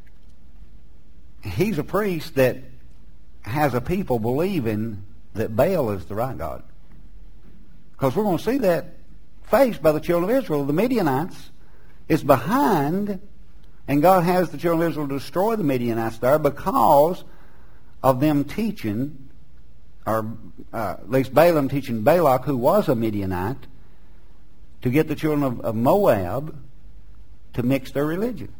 he's a priest that has a people believing that Baal is the right God. Because we're going to see that faced by the children of Israel. The Midianites is behind, and God has the children of Israel destroy the Midianites there because of them teaching, or uh, at least Balaam teaching Balak, who was a Midianite, to get the children of, of Moab to mix their religion.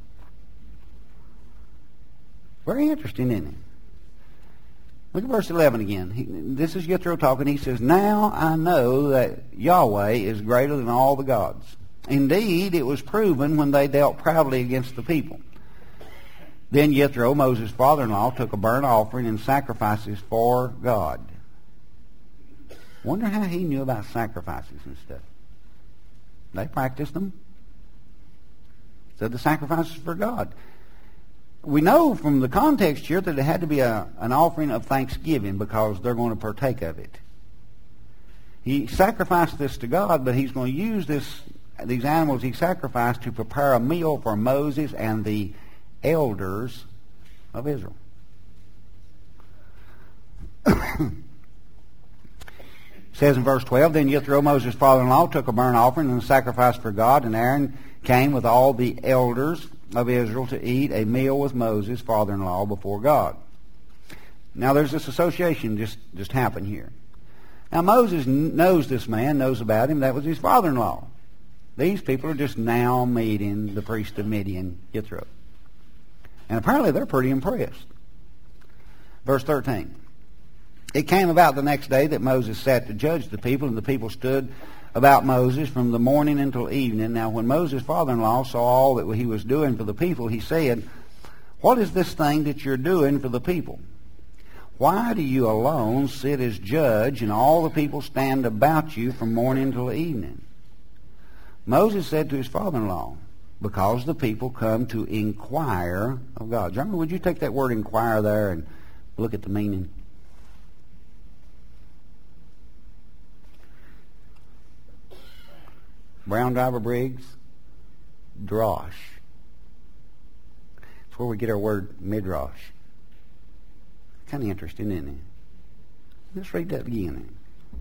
Very interesting, isn't it? Look at verse eleven again. He, this is Jethro talking. He says, Now I know that Yahweh is greater than all the gods. Indeed, it was proven when they dealt proudly against the people. Then Jethro, Moses' father-in-law, took a burnt offering and sacrifices for God. Wonder how he knew about sacrifices and stuff. They practiced them. Said the sacrifices for God. We know from the context here that it had to be a, an offering of thanksgiving because they're going to partake of it. He sacrificed this to God, but he's going to use this these animals he sacrificed to prepare a meal for Moses and the elders of Israel. It says in verse twelve, Then Jethro, Moses' father-in-law, took a burnt offering and a sacrifice for God, and Aaron came with all the elders of Israel to eat a meal with Moses, father-in-law, before God. Now there's this association just, just happened here. Now Moses knows this man, knows about him. That was his father-in-law. These people are just now meeting the priest of Midian, Jethro. And apparently they're pretty impressed. Verse thirteen. It came about the next day that Moses sat to judge the people, and the people stood about Moses from the morning until evening. Now when Moses' father-in-law saw all that he was doing for the people, he said, What is this thing that you're doing for the people? Why do you alone sit as judge, and all the people stand about you from morning till evening? Moses said to his father-in-law, Because the people come to inquire of God. Jeremy, would you take that word inquire there and look at the meaning? Brown Driver Briggs, drosh. That's where we get our word midrash. Kind of interesting, isn't it? Let's read that again.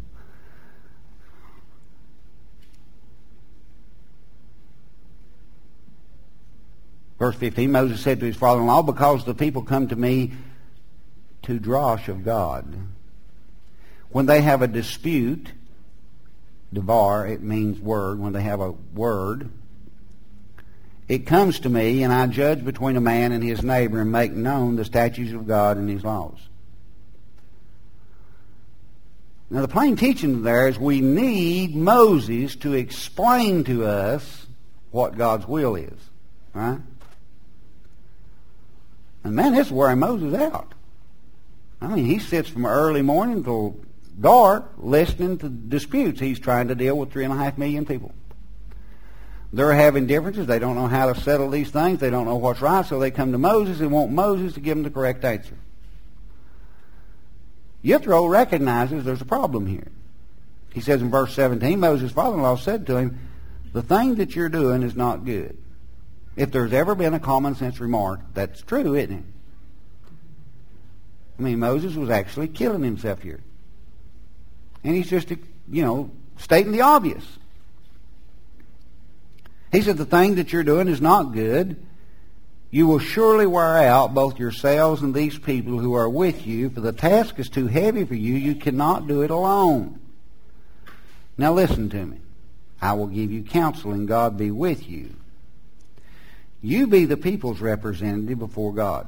Verse fifteen, Moses said to his father-in-law, Because the people come to me to drosh of God. When they have a dispute, devar, it means word. When they have a word, it comes to me, and I judge between a man and his neighbor and make known the statutes of God and his laws. Now the plain teaching there is we need Moses to explain to us what God's will is. Right? And man, this is wearing Moses out. I mean, he sits from early morning till dark listening to disputes. He's trying to deal with three and a half million people. They're having differences. They don't know how to settle these things. They don't know what's right, so they come to Moses and want Moses to give them the correct answer. Jethro recognizes there's a problem here. He says in verse seventeen, Moses' father-in-law said to him, the thing that you're doing is not good. If there's ever been a common sense remark, that's true, isn't it? I mean, Moses was actually killing himself here. And he's just, you know, stating the obvious. He said, the thing that you're doing is not good. You will surely wear out both yourselves and these people who are with you, for the task is too heavy for you. You cannot do it alone. Now listen to me. I will give you counsel, and God be with you. You be the people's representative before God.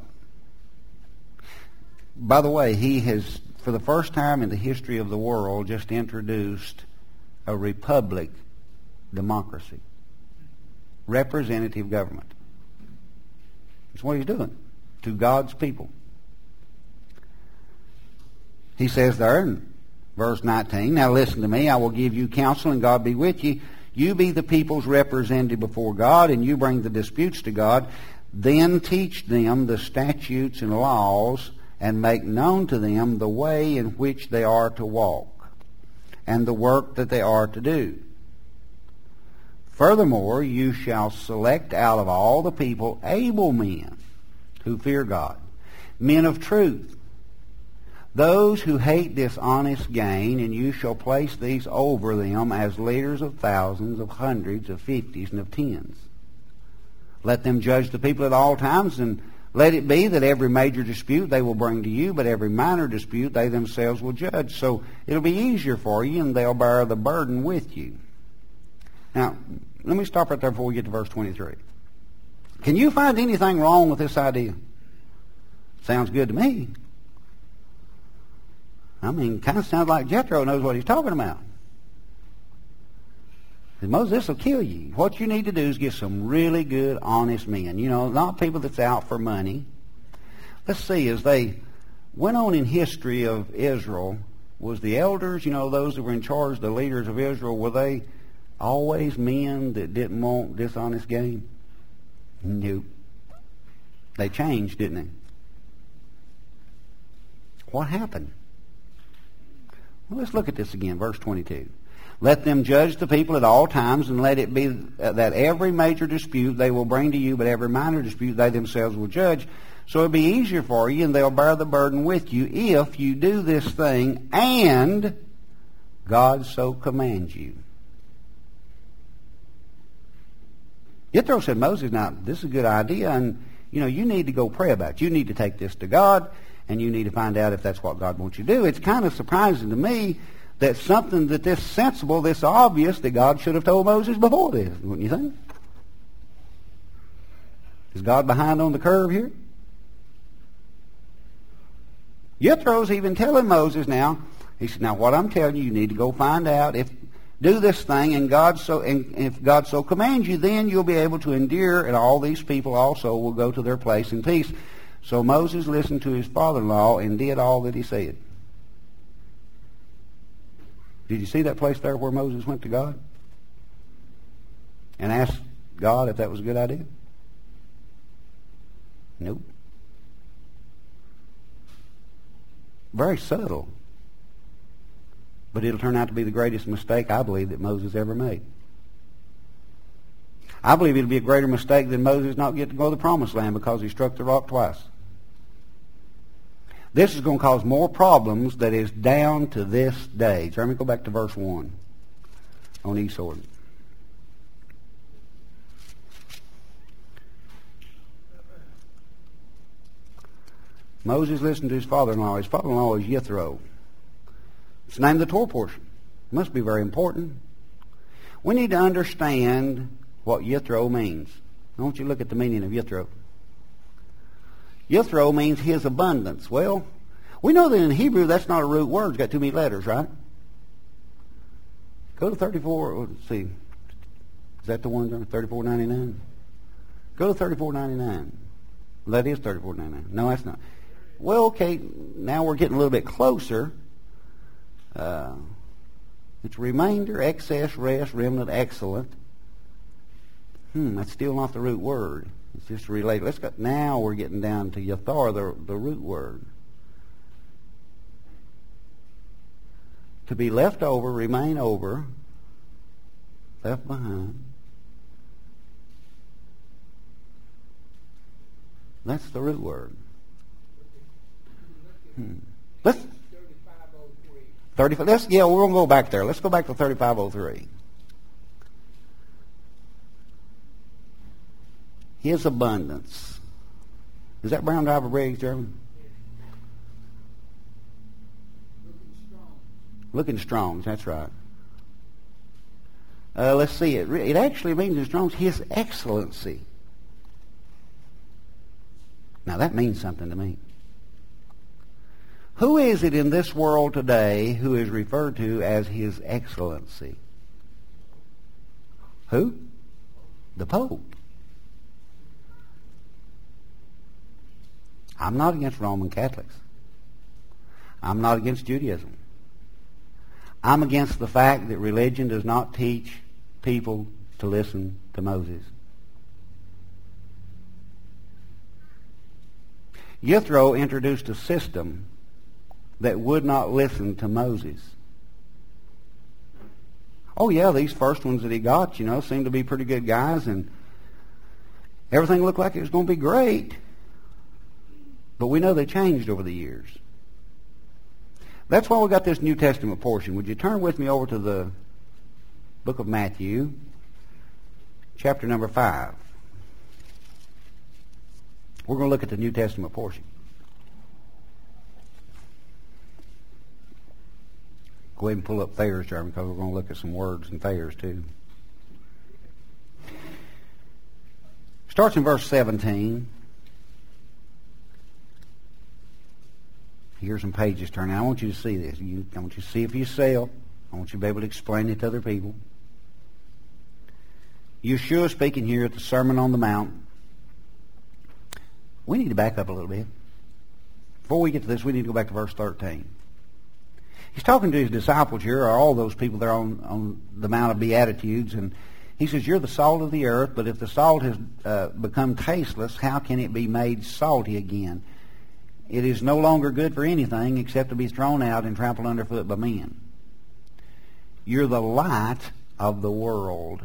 By the way, he has, for the first time in the history of the world, just introduced a republic democracy. Representative government. That's what he's doing to God's people. He says there in verse nineteen, now listen to me, I will give you counsel and God be with you. You be the people's representative before God, and you bring the disputes to God. Then teach them the statutes and laws, and make known to them the way in which they are to walk, and the work that they are to do. Furthermore, you shall select out of all the people able men who fear God, men of truth, those who hate dishonest gain, and you shall place these over them as leaders of thousands, of hundreds, of fifties, and of tens. Let them judge the people at all times, and let it be that every major dispute they will bring to you, but every minor dispute they themselves will judge. So it'll be easier for you, and they'll bear the burden with you. Now, let me stop right there before we get to verse twenty-three. Can you find anything wrong with this idea? Sounds good to me. I mean, kind of sounds like Jethro knows what he's talking about. Because Moses, this will kill you. What you need to do is get some really good, honest men. You know, not people that's out for money. Let's see, as they went on in history of Israel, was the elders, you know, those that were in charge, the leaders of Israel, were they always men that didn't want dishonest gain? Nope. They changed, didn't they? What happened? Well, let's look at this again, verse twenty-two. Let them judge the people at all times, and let it be that every major dispute they will bring to you, but every minor dispute they themselves will judge. So it'll be easier for you, and they'll bear the burden with you if you do this thing, and God so commands you. Jethro said, Moses, now, this is a good idea, and, you know, you need to go pray about it. You need to take this to God, and you need to find out if that's what God wants you to do. It's kind of surprising to me that something that this sensible, this obvious, that God should have told Moses before this, wouldn't you think? Is God behind on the curve here? Jethro's even telling Moses now, he said, now what I'm telling you, you need to go find out if do this thing, and God so and if God so commands you, then you'll be able to endure, and all these people also will go to their place in peace. So Moses listened to his father-in-law and did all that he said. Did you see that place there where Moses went to God and asked God if that was a good idea? Nope. Very subtle. But it'll turn out to be the greatest mistake, I believe, that Moses ever made. I believe it'll be a greater mistake than Moses not get to go to the promised land because he struck the rock twice. This is going to cause more problems that is down to this day. So let me go back to verse one on Esau. Moses listened to his father-in-law. His father-in-law is Jethro. It's the name of the Torah portion. It must be very important. We need to understand what Jethro means. I want you to look at the meaning of Jethro. Jethro means his abundance. Well, we know that in Hebrew that's not a root word. It's got too many letters, right? Go to thirty-four. Let's see. Is that the one? thirty-four ninety-nine. Go to thirty-four ninety-nine. That is thirty-four ninety-nine. No, that's not. Well, okay. Now we're getting a little bit closer. Uh, it's remainder, excess, rest, remnant, excellent. Hmm, that's still not the root word. It's just related. Let's go. Now we're getting down to yathar, the, the root word. To be left over, remain over, left behind. That's the root word. Hmm. Let's thirty-five. Let's yeah, we're gonna go back there. Let's go back to thirty-five oh three. His abundance. Is that Brown Driver Briggs, German? Looking Strong's, that's right. Uh, let's see, it it actually means in Strong's His excellency. Now that means something to me. Who is it in this world today who is referred to as His excellency? Who? The Pope. I'm not against Roman Catholics. I'm not against Judaism. I'm against the fact that religion does not teach people to listen to Moses. Jethro introduced a system that would not listen to Moses. Oh yeah, these first ones that he got, you know, seemed to be pretty good guys, and everything looked like it was going to be great. But we know they changed over the years. That's why we got this New Testament portion. Would you turn with me over to the book of Matthew, chapter number five. We're going to look at the New Testament portion. Go ahead and pull up Thayer's, Jeremy, because we're going to look at some words in Thayer's too. Starts in verse seventeen. Here's some pages turning. I want you to see this. You, I want you to see it for yourself. I want you to be able to explain it to other people. Yeshua speaking here at the Sermon on the Mount. We need to back up a little bit. Before we get to this, we need to go back to verse thirteen. He's talking to his disciples here, or all those people there on, on the Mount of Beatitudes, and he says, you're the salt of the earth, but if the salt has uh, become tasteless, how can it be made salty again? It is no longer good for anything except to be thrown out and trampled underfoot by men. You're the light of the world.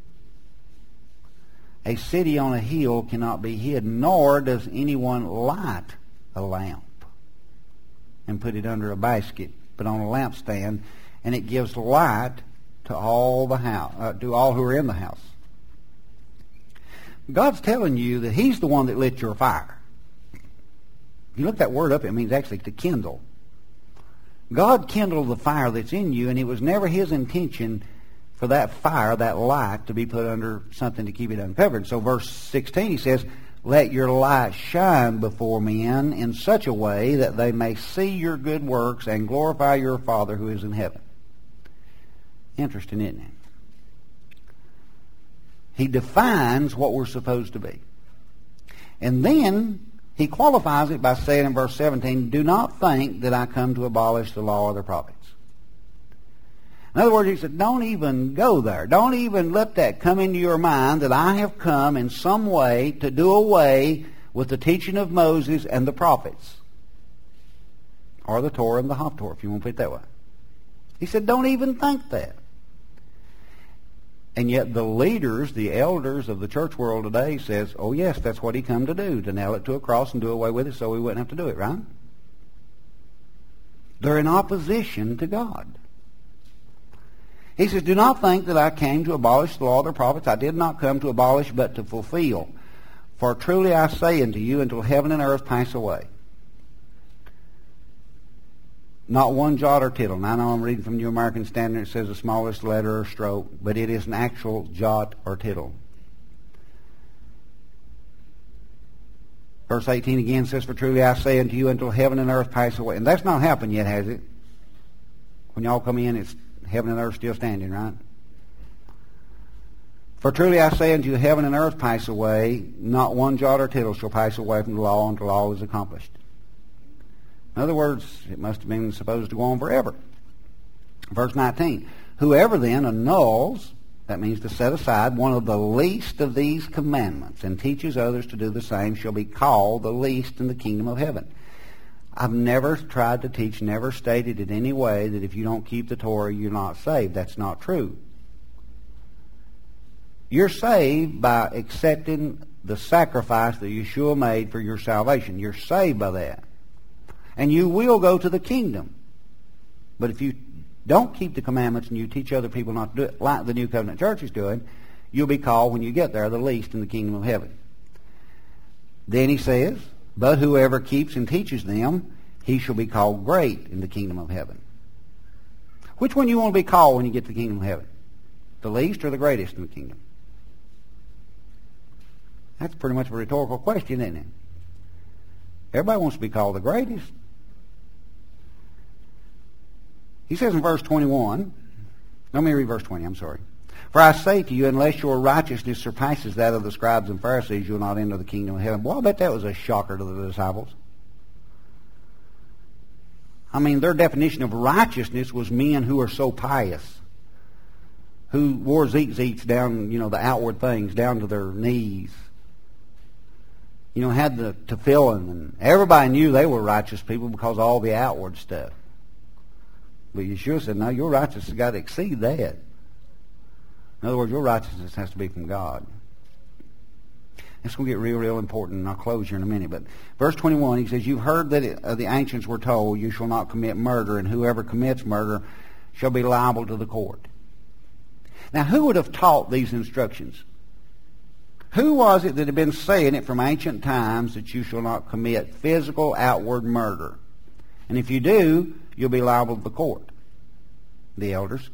A city on a hill cannot be hid, nor does anyone light a lamp and put it under a basket, but on a lampstand, and it gives light to all the house, uh, to all who are in the house. God's telling you that He's the one that lit your fire. If you look that word up, it means actually to kindle. God kindled the fire that's in you, and it was never His intention for that fire, that light, to be put under something to keep it uncovered. So verse sixteen, he says, let your light shine before men in such a way that they may see your good works and glorify your Father who is in heaven. Interesting, isn't it? He defines what we're supposed to be. And then he qualifies it by saying in verse seventeen, do not think that I come to abolish the law or the prophets. In other words, he said, don't even go there. Don't even let that come into your mind that I have come in some way to do away with the teaching of Moses and the prophets. Or the Torah and the Haftorah, if you want to put it that way. He said, don't even think that. And yet the leaders, the elders of the church world today says, oh yes, that's what he come to do, to nail it to a cross and do away with it so we wouldn't have to do it, right? They're in opposition to God. He says, do not think that I came to abolish the law of the prophets. I did not come to abolish, but to fulfill. For truly I say unto you, until heaven and earth pass away, not one jot or tittle. Now I know I'm reading from New American Standard. It says the smallest letter or stroke, but it is an actual jot or tittle. Verse eighteen again says, for truly I say unto you, until heaven and earth pass away. And that's not happened yet, has it? When y'all come in, it's heaven and earth still standing, right? For truly I say unto you, heaven and earth pass away, not one jot or tittle shall pass away from the law until all is accomplished. In other words, it must have been supposed to go on forever. Verse nineteen, whoever then annuls, that means to set aside, one of the least of these commandments and teaches others to do the same shall be called the least in the kingdom of heaven. I've never tried to teach, never stated in any way that if you don't keep the Torah, you're not saved. That's not true. You're saved by accepting the sacrifice that Yeshua made for your salvation. You're saved by that. And you will go to the kingdom. But if you don't keep the commandments and you teach other people not to do it, like the New Covenant Church is doing, you'll be called, when you get there, the least in the kingdom of heaven. Then he says, but whoever keeps and teaches them, he shall be called great in the kingdom of heaven. Which one you want to be called when you get to the kingdom of heaven? The least or the greatest in the kingdom? That's pretty much a rhetorical question, isn't it? Everybody wants to be called the greatest. He says in verse twenty-one, let me read verse twenty, I'm sorry. For I say to you, unless your righteousness surpasses that of the scribes and Pharisees, you will not enter the kingdom of heaven. Well, I bet that was a shocker to the disciples. I mean, their definition of righteousness was men who are so pious, who wore tzitzits down, you know, the outward things, down to their knees. You know, had the tefillin, and everybody knew they were righteous people because of all the outward stuff. But Yeshua said, no, your righteousness has got to exceed that. In other words, your righteousness has to be from God. It's going to get real, real important, and I'll close here in a minute. But verse twenty-one, he says, you've heard that it, uh, the ancients were told, you shall not commit murder, and whoever commits murder shall be liable to the court. Now, who would have taught these instructions? Who was it that had been saying it from ancient times that you shall not commit physical outward murder? And if you do, you'll be liable to the court. The elders.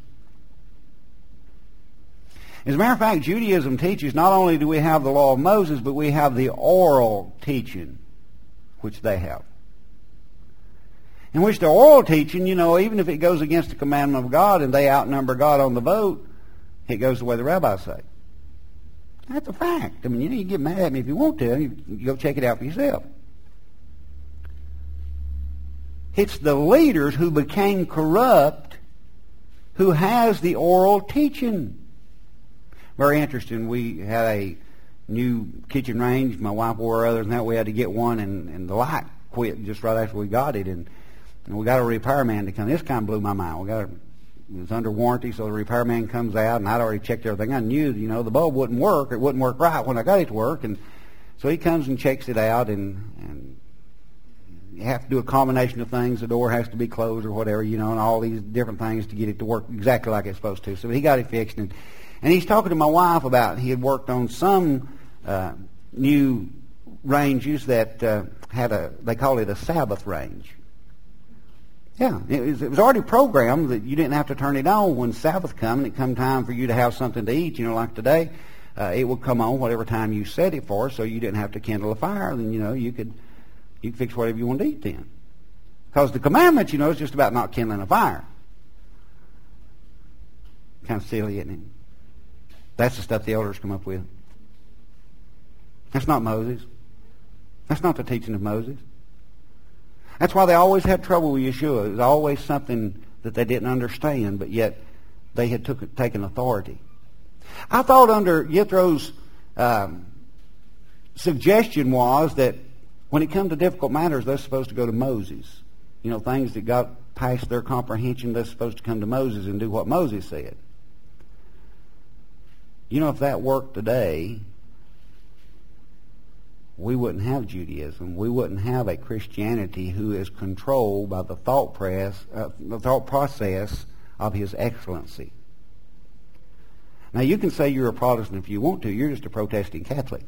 As a matter of fact, Judaism teaches not only do we have the law of Moses, but we have the oral teaching, which they have. In which the oral teaching, you know, even if it goes against the commandment of God and they outnumber God on the vote, it goes the way the rabbis say. That's a fact. I mean, you know, you can get mad at me if you want to. You, you go check it out for yourself. It's the leaders who became corrupt who has the oral teaching. Very interesting. We had a new kitchen range. My wife wore others and that. We had to get one, and, and the light quit just right after we got it. And, and we got a repairman to come. This kind of blew my mind. We got a, it was under warranty, so the repairman comes out, and I'd already checked everything. I knew, you know, the bulb wouldn't work. It wouldn't work right when I got it to work. And so he comes and checks it out, and, and you have to do a combination of things. The door has to be closed or whatever, you know, and all these different things to get it to work exactly like it's supposed to. So he got it fixed, and And he's talking to my wife about he had worked on some uh, new ranges that uh, had a, they call it a Sabbath range. Yeah, it was, it was already programmed that you didn't have to turn it on when Sabbath come, and it come time for you to have something to eat. You know, like today, uh, it would come on whatever time you set it for, so you didn't have to kindle a fire. Then, you know, you could you could fix whatever you wanted to eat then. Because the commandment, you know, is just about not kindling a fire. Kind of silly, isn't it? That's the stuff the elders come up with. That's not Moses. That's not the teaching of Moses. That's why they always had trouble with Yeshua. It was always something that they didn't understand, but yet they had took, taken authority. I thought under Yithro's um, suggestion was that when it comes to difficult matters, they're supposed to go to Moses. You know, things that got past their comprehension, they're supposed to come to Moses and do what Moses said. You know, if that worked today, we wouldn't have Judaism. We wouldn't have a Christianity who is controlled by the thought press, uh, the thought process of His excellency. Now, you can say you're a Protestant if you want to. You're just a protesting Catholic.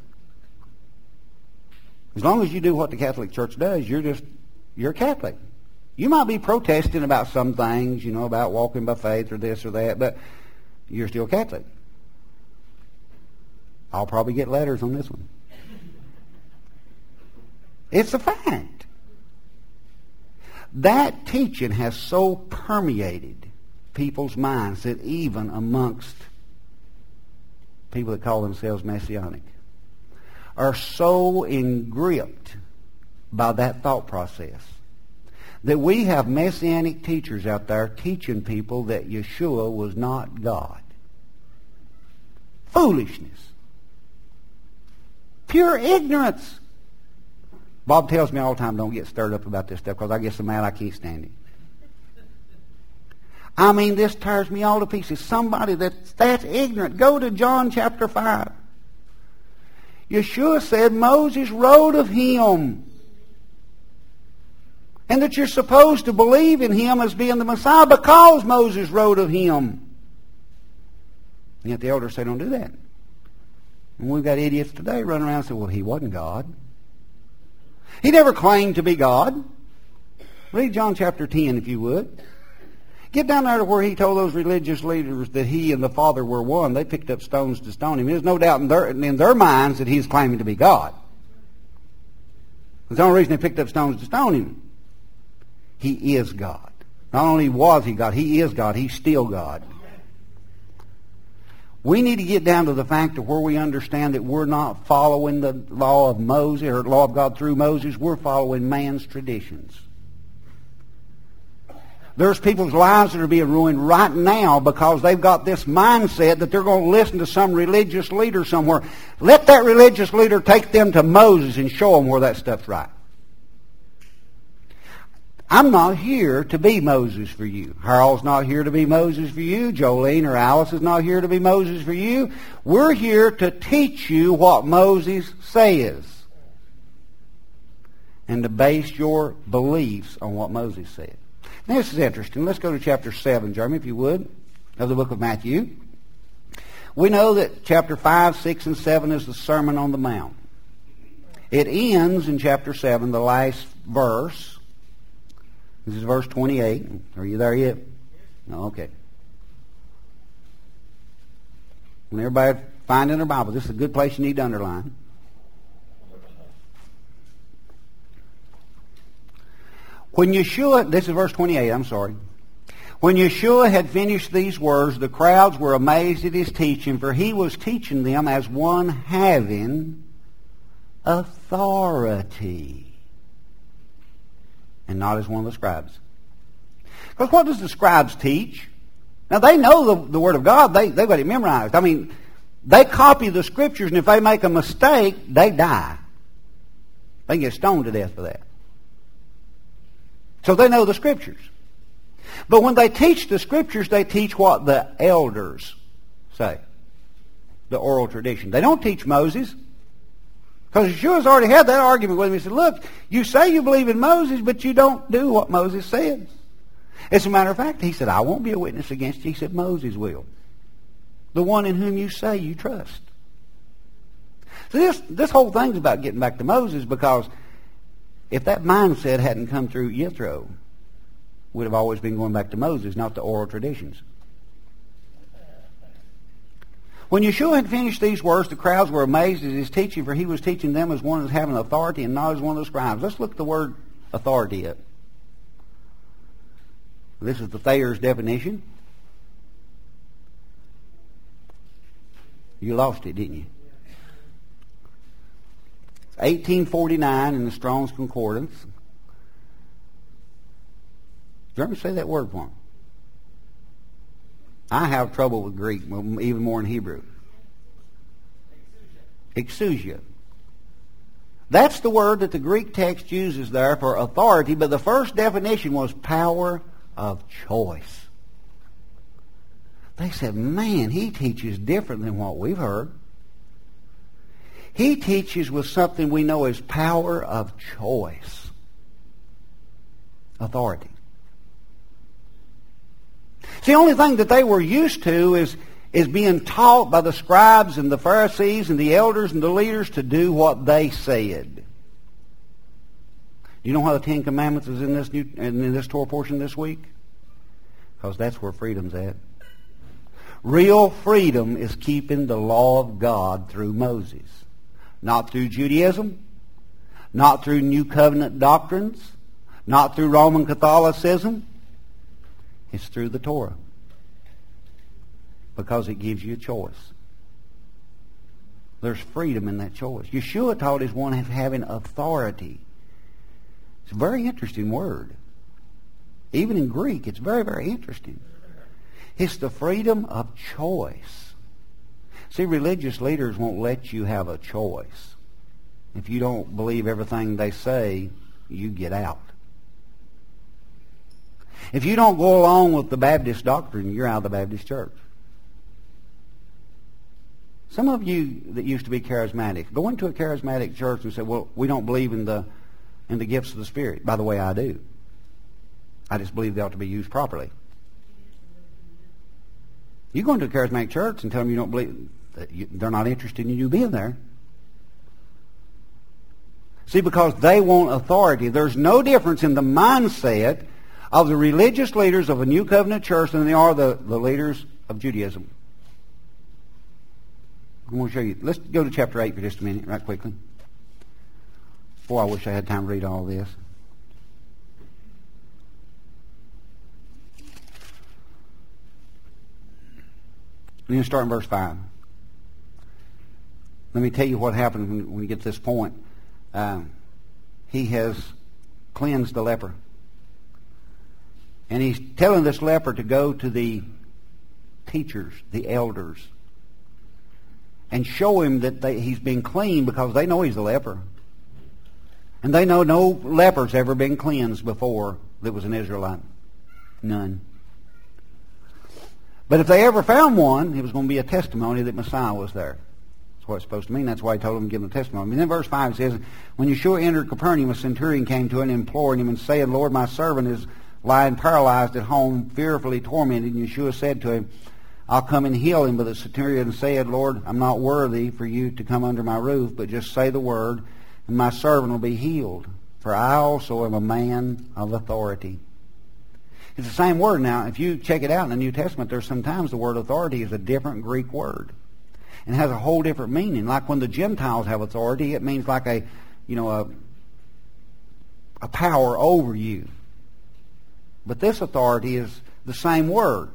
As long as you do what the Catholic Church does, you're just you're a Catholic. You might be protesting about some things, you know, about walking by faith or this or that, but you're still Catholic. I'll probably get letters on this one. It's a fact. That teaching has so permeated people's minds that even amongst people that call themselves Messianic are so engripped by that thought process that we have Messianic teachers out there teaching people that Yeshua was not God. Foolishness. Pure ignorance. Bob tells me all the time, don't get stirred up about this stuff because I get so mad I can't stand it. I mean, this tears me all to pieces. Somebody that's, that's ignorant. Go to John chapter five. Yeshua said Moses wrote of him. And that you're supposed to believe in him as being the Messiah because Moses wrote of him. And yet the elders say, don't do that. And we've got idiots today running around and say, well, he wasn't God. He never claimed to be God. Read John chapter ten, if you would. Get down there to where he told those religious leaders that he and the Father were one. They picked up stones to stone him. There's no doubt in their, in their minds that he's claiming to be God. That's the only reason they picked up stones to stone him. He is God. Not only was he God, he is God. He's still God. We need to get down to the fact of where we understand that we're not following the law of Moses or the law of God through Moses. We're following man's traditions. There's people's lives that are being ruined right now because they've got this mindset that they're going to listen to some religious leader somewhere. Let that religious leader take them to Moses and show them where that stuff's right. I'm not here to be Moses for you. Harold's not here to be Moses for you. Jolene or Alice is not here to be Moses for you. We're here to teach you what Moses says and to base your beliefs on what Moses said. Now, this is interesting. Let's go to chapter seven, Jeremy, if you would, of the book of Matthew. We know that chapter five, six, and seven is the Sermon on the Mount. It ends in chapter seven, the last verse. This is verse twenty-eight. Are you there yet? No, okay. When everybody find in their Bible, this is a good place you need to underline. When Yeshua, this is verse twenty-eight, I'm sorry. When Yeshua had finished these words, the crowds were amazed at his teaching, for he was teaching them as one having authority, and not as one of the scribes. Because what does the scribes teach? Now, they know the, the Word of God. They, they've got it memorized. I mean, they copy the Scriptures, and if they make a mistake, they die. They get stoned to death for that. So they know the Scriptures. But when they teach the Scriptures, they teach what the elders say. The oral tradition. They don't teach Moses. Because Yeshua's already had that argument with him. He said, look, you say you believe in Moses, but you don't do what Moses says. As a matter of fact, he said, I won't be a witness against you. He said, Moses will. The one in whom you say you trust. So this, this whole thing's about getting back to Moses, because if that mindset hadn't come through Yethro, we'd have always been going back to Moses, not the oral traditions. When Yeshua had finished these words, the crowds were amazed at his teaching, for he was teaching them as one as having authority and not as one of the scribes. Let's look the word authority up. This is the Thayer's definition. You lost it, didn't you? It's eighteen forty-nine in the Strong's Concordance. Jeremy, say that word for me. I have trouble with Greek, even more in Hebrew. Exousia. That's the word that the Greek text uses there for authority, but the first definition was power of choice. They said, man, he teaches different than what we've heard. He teaches with something we know as power of choice. Authority. See, the only thing that they were used to is, is being taught by the scribes and the Pharisees and the elders and the leaders to do what they said. Do you know why the Ten Commandments is in this new, in this Torah portion this week? Because that's where freedom's at. Real freedom is keeping the law of God through Moses. Not through Judaism, not through New Covenant doctrines, not through Roman Catholicism. It's through the Torah. because it gives you a choice. There's freedom in that choice. Yeshua taught as one as having authority. It's a very interesting word. Even in Greek, it's very, very interesting. It's the freedom of choice. See, religious leaders won't let you have a choice. If you don't believe everything they say, you get out. If you don't go along with the Baptist doctrine, you're out of the Baptist church. Some of you that used to be charismatic, go into a charismatic church and say, well, we don't believe in the in the gifts of the Spirit. By the way, I do. I just believe they ought to be used properly. You go into a charismatic church and tell them you don't believe, that you, they're not interested in you being there. See, because they want authority. There's no difference in the mindset of the religious leaders of a New Covenant church than they are the, the leaders of Judaism. I'm going to show you. Let's go to chapter eight for just a minute, right quickly. Boy, I wish I had time to read all this. We're going to start in verse five. Let me tell you what happened when, when you get to this point. Um, he has cleansed the leper. And he's telling this leper to go to the teachers, the elders, and show him that they, he's been clean, because they know he's a leper. And they know no leper's ever been cleansed before that was an Israelite. None. But if they ever found one, it was going to be a testimony that Messiah was there. That's what it's supposed to mean. That's why he told them to give them a testimony. And then verse five it says, when Yeshua entered Capernaum, a centurion came to him, imploring him and saying, Lord, my servant is lying paralyzed at home, fearfully tormented. And Yeshua said to him, I'll come and heal him. But the centurion said, Lord, I'm not worthy for you to come under my roof, but just say the word, and my servant will be healed. For I also am a man of authority. It's the same word. Now, if you check it out in the New Testament, there's sometimes the word authority is a different Greek word. And has a whole different meaning. Like when the Gentiles have authority, it means like a, you know, a, a power over you. But this authority is the same word.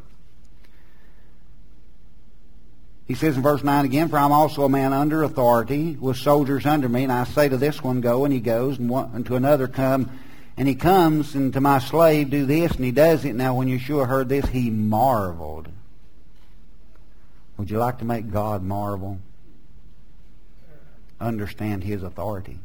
He says in verse nine again, for I'm also a man under authority, with soldiers under me, and I say to this one, go, and he goes, and, one, and to another, come, and he comes, and to my slave, do this, and he does it. Now when Yeshua heard this, he marveled. Would you like to make God marvel? Understand his authority.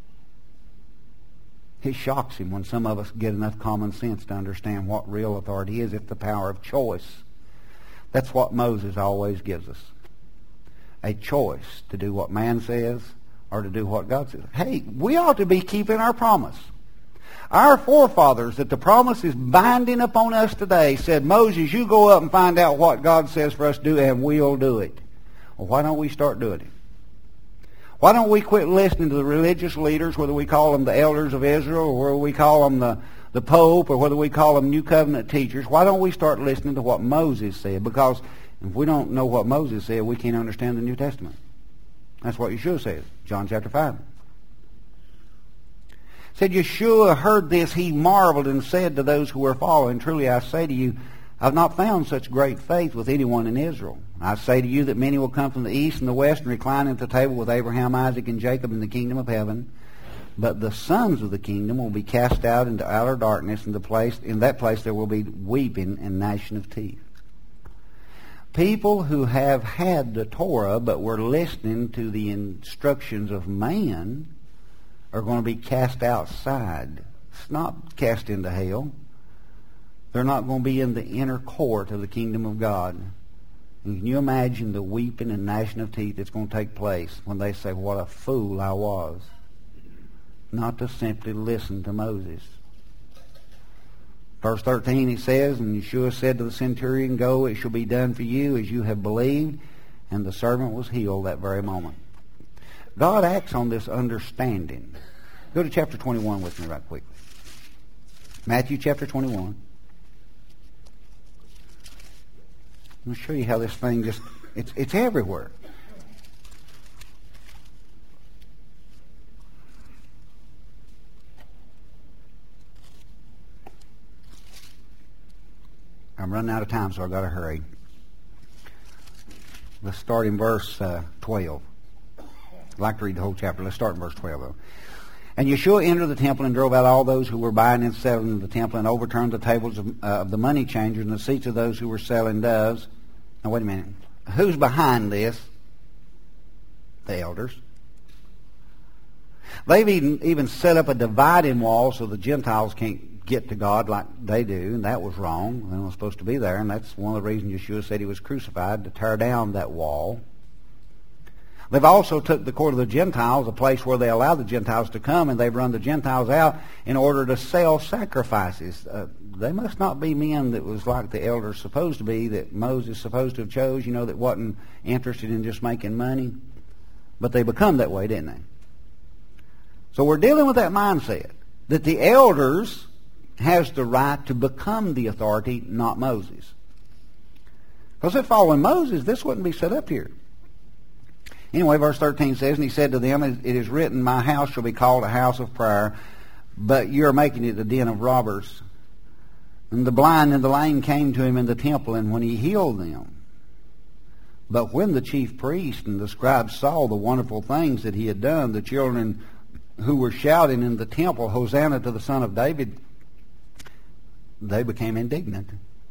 It shocks him when some of us get enough common sense to understand what real authority is. It's the power of choice. That's what Moses always gives us. A choice to do what man says or to do what God says. Hey, we ought to be keeping our promise. Our forefathers, that the promise is binding upon us today, said, Moses, you go up and find out what God says for us to do, and we'll do it. Well, why don't we start doing it? Why don't we quit listening to the religious leaders, whether we call them the elders of Israel, or whether we call them the, the Pope, or whether we call them New Covenant teachers? Why don't we start listening to what Moses said? Because if we don't know what Moses said, we can't understand the New Testament. That's what Yeshua says, John chapter five. Said, Yeshua heard this, he marveled and said to those who were following, truly I say to you, I've not found such great faith with anyone in Israel. I say to you that many will come from the east and the west and recline at the table with Abraham, Isaac, and Jacob in the kingdom of heaven. But the sons of the kingdom will be cast out into outer darkness, and the place, in that place there will be weeping and gnashing of teeth. People who have had the Torah but were listening to the instructions of man are going to be cast outside. It's not cast into hell. They're not going to be in the inner court of the kingdom of God. And can you imagine the weeping and gnashing of teeth that's going to take place when they say, what a fool I was not to simply listen to Moses. Verse thirteen, he says, and Yeshua said to the centurion, go, it shall be done for you as you have believed. And the servant was healed that very moment. God acts on this understanding. Go to chapter twenty-one with me right quickly. Matthew chapter twenty-one. I'm going to show you how this thing just, it's, it's everywhere. I'm running out of time, so I've got to hurry. Let's start in verse uh, twelve. I'd like to read the whole chapter. Let's start in verse twelve, though. And Yeshua entered the temple and drove out all those who were buying and selling in the temple, and overturned the tables of, uh, of the money changers and the seats of those who were selling doves. Now, wait a minute. Who's behind this? The elders. They've even, even set up a dividing wall so the Gentiles can't get to God like they do, and that was wrong. They weren't supposed to be there, and that's one of the reasons Yeshua said he was crucified, to tear down that wall. They've also took the court of the Gentiles, a place where they allow the Gentiles to come, and they've run the Gentiles out in order to sell sacrifices. Uh, they must not be men that was like the elders supposed to be, that Moses supposed to have chose, you know, that wasn't interested in just making money. But they become that way, didn't they? So we're dealing with that mindset, that the elders has the right to become the authority, not Moses. Because if following Moses, this wouldn't be set up here. Anyway, verse thirteen says, and he said to them, it is written, my house shall be called a house of prayer, but you are making it a den of robbers. And the blind and the lame came to him in the temple, and when he healed them. But when the chief priest and the scribes saw the wonderful things that he had done, the children who were shouting in the temple, Hosanna to the Son of David, they became indignant.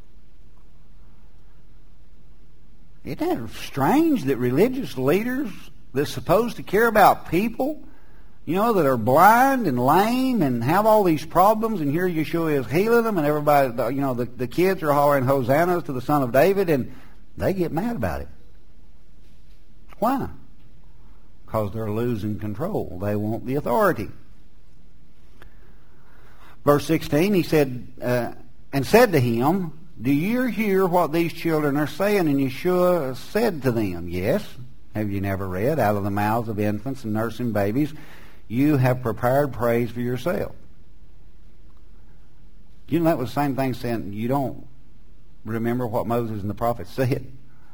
Isn't that strange that religious leaders that's supposed to care about people, you know, that are blind and lame and have all these problems, and here Yeshua is healing them, and everybody, you know, the, the kids are hollering Hosanna to the Son of David, and they get mad about it. Why? Because they're losing control. They want the authority. Verse sixteen, he said, uh, and said to him, do you hear what these children are saying? And Yeshua said to them, yes. Have you never read, out of the mouths of infants and nursing babies, you have prepared praise for yourself. You know, that was the same thing saying, you don't remember what Moses and the prophets said.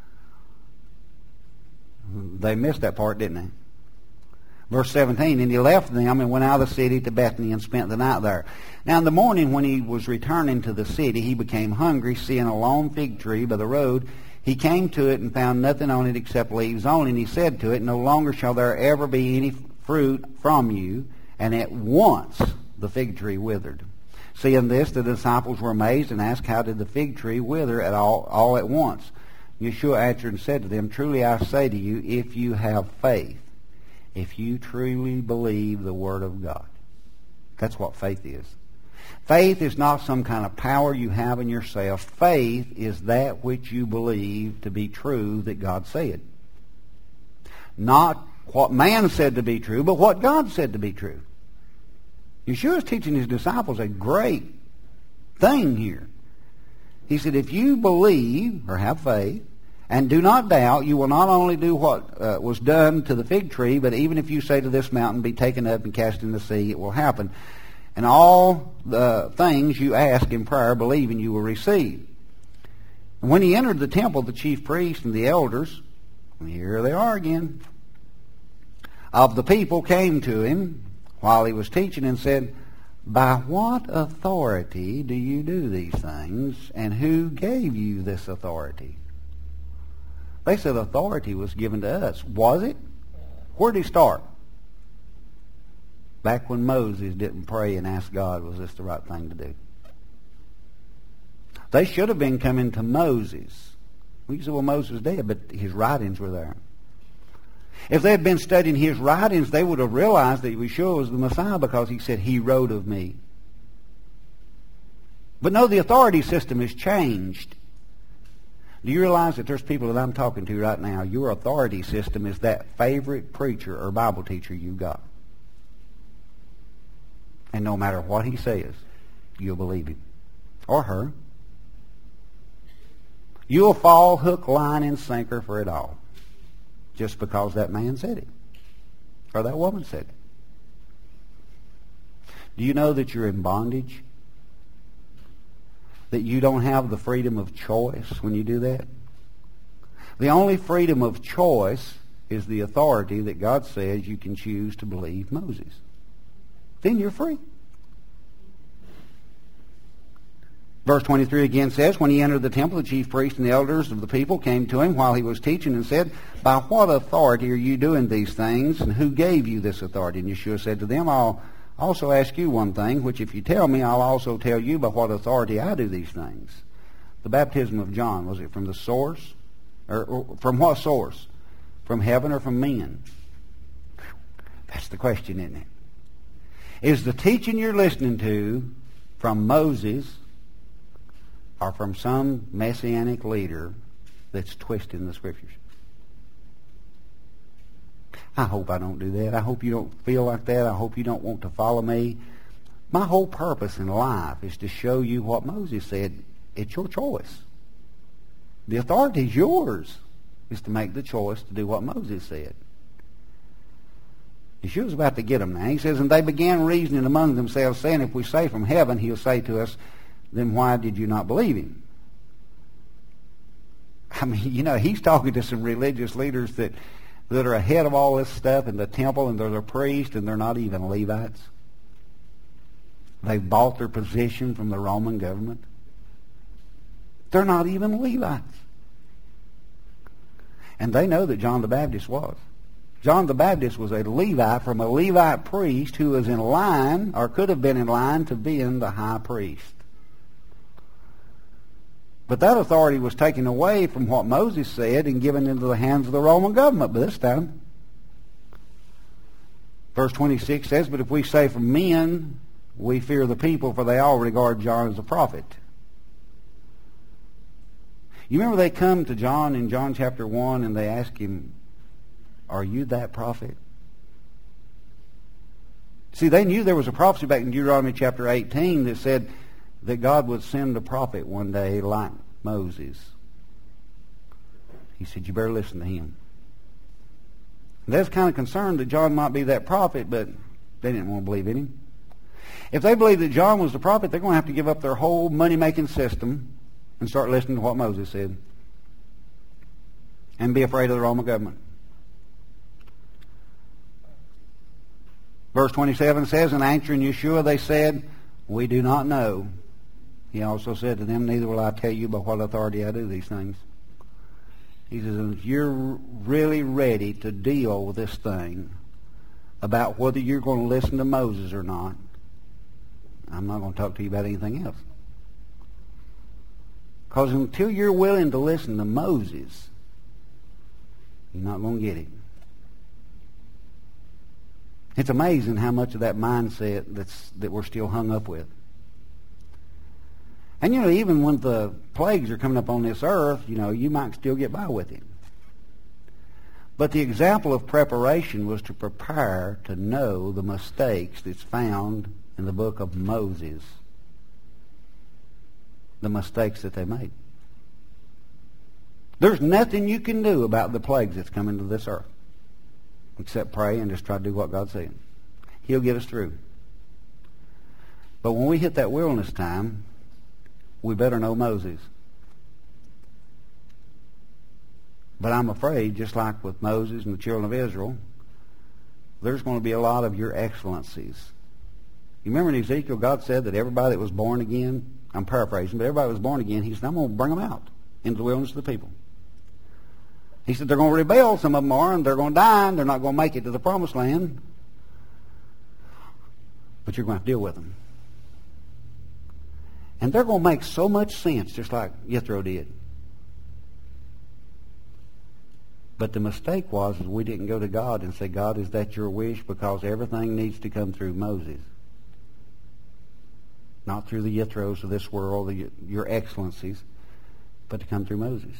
They missed that part, didn't they? Verse seventeen, and he left them and went out of the city to Bethany and spent the night there. Now in the morning when he was returning to the city, he became hungry, seeing a lone fig tree by the road. He came to it and found nothing on it except leaves only. And he said to it, no longer shall there ever be any fruit from you. And at once the fig tree withered. Seeing this, the disciples were amazed and asked, how did the fig tree wither at all, all at once? Yeshua answered and said to them, truly I say to you, if you have faith, if you truly believe the Word of God. That's what faith is. Faith is not some kind of power you have in yourself. Faith is that which you believe to be true that God said. Not what man said to be true, but what God said to be true. Yeshua is teaching his disciples a great thing here. He said, if you believe or have faith, and do not doubt, you will not only do what uh, was done to the fig tree, but even if you say to this mountain, be taken up and cast in the sea, it will happen. And all the things you ask in prayer, believing you will receive. And when he entered the temple, the chief priests and the elders, and here they are again, of the people came to him while he was teaching and said, by what authority do you do these things, and who gave you this authority? They said authority was given to us. Was it? Where did he start? Back when Moses didn't pray and ask God, was this the right thing to do? They should have been coming to Moses. We say, well, Moses was dead, but his writings were there. If they had been studying his writings, they would have realized that Yeshua was the Messiah because he said, he wrote of me. But no, the authority system has changed. Do you realize that there's people that I'm talking to right now, your authority system is that favorite preacher or Bible teacher you got. And no matter what he says, you'll believe him. Or her. You'll fall hook, line, and sinker for it all. Just because that man said it. Or that woman said it. Do you know that you're in bondage? That you don't have the freedom of choice when you do that? The only freedom of choice is the authority that God says you can choose to believe Moses. Then you're free. Verse twenty-three again says, when he entered the temple, the chief priests and the elders of the people came to him while he was teaching and said, by what authority are you doing these things, and who gave you this authority? And Yeshua said to them, I'll also ask you one thing, which if you tell me, I'll also tell you by what authority I do these things. The baptism of John, was it from the source? Or, or from what source? From heaven or from men? That's the question, isn't it? Is the teaching you're listening to from Moses or from some messianic leader that's twisting the Scriptures? I hope I don't do that. I hope you don't feel like that. I hope you don't want to follow me. My whole purpose in life is to show you what Moses said. It's your choice. The authority is yours. Is to make the choice to do what Moses said. Yeshua's about to get them now. He says, and they began reasoning among themselves, saying, if we say from heaven, he'll say to us, then why did you not believe him? I mean, you know, he's talking to some religious leaders that, that are ahead of all this stuff in the temple, and they're the priests, and they're not even Levites. They've bought their position from the Roman government. They're not even Levites. And they know that John the Baptist was. John the Baptist was a Levite from a Levite priest who was in line, or could have been in line, to being the high priest. But that authority was taken away from what Moses said and given into the hands of the Roman government by this time. Verse twenty-six says, but if we say from men, we fear the people, for they all regard John as a prophet. You remember they come to John in John chapter one and they ask him, are you that prophet? See, they knew there was a prophecy back in Deuteronomy chapter eighteen that said that God would send a prophet one day like Moses. He said, you better listen to him. And they was kind of concerned that John might be that prophet, but they didn't want to believe in him. If they believed that John was the prophet, they're going to have to give up their whole money-making system and start listening to what Moses said and be afraid of the Roman government. Verse twenty-seven says, and answering Yeshua, they said, we do not know. He also said to them, neither will I tell you by what authority I do these things. He says, if you're really ready to deal with this thing about whether you're going to listen to Moses or not, I'm not going to talk to you about anything else. Because until you're willing to listen to Moses, you're not going to get it. It's amazing how much of that mindset that's, that we're still hung up with. And, you know, even when the plagues are coming up on this earth, you know, you might still get by with it. But the example of preparation was to prepare to know the mistakes that's found in the book of Moses. The mistakes that they made. There's nothing you can do about the plagues that's coming to this earth except pray and just try to do what God said. He'll get us through. But when we hit that wilderness time, we better know Moses. But I'm afraid, just like with Moses and the children of Israel, there's going to be a lot of your excellencies. You remember in Ezekiel, God said that everybody that was born again, I'm paraphrasing, but everybody that was born again, he said, I'm going to bring them out into the wilderness of the people. He said, they're going to rebel, some of them are, and they're going to die, and they're not going to make it to the promised land. But you're going to have to deal with them. And they're going to make so much sense, just like Jethro did. But the mistake was is we didn't go to God and say, God, is that your wish? Because everything needs to come through Moses. Not through the Jethros of this world, the, your excellencies, but to come through Moses.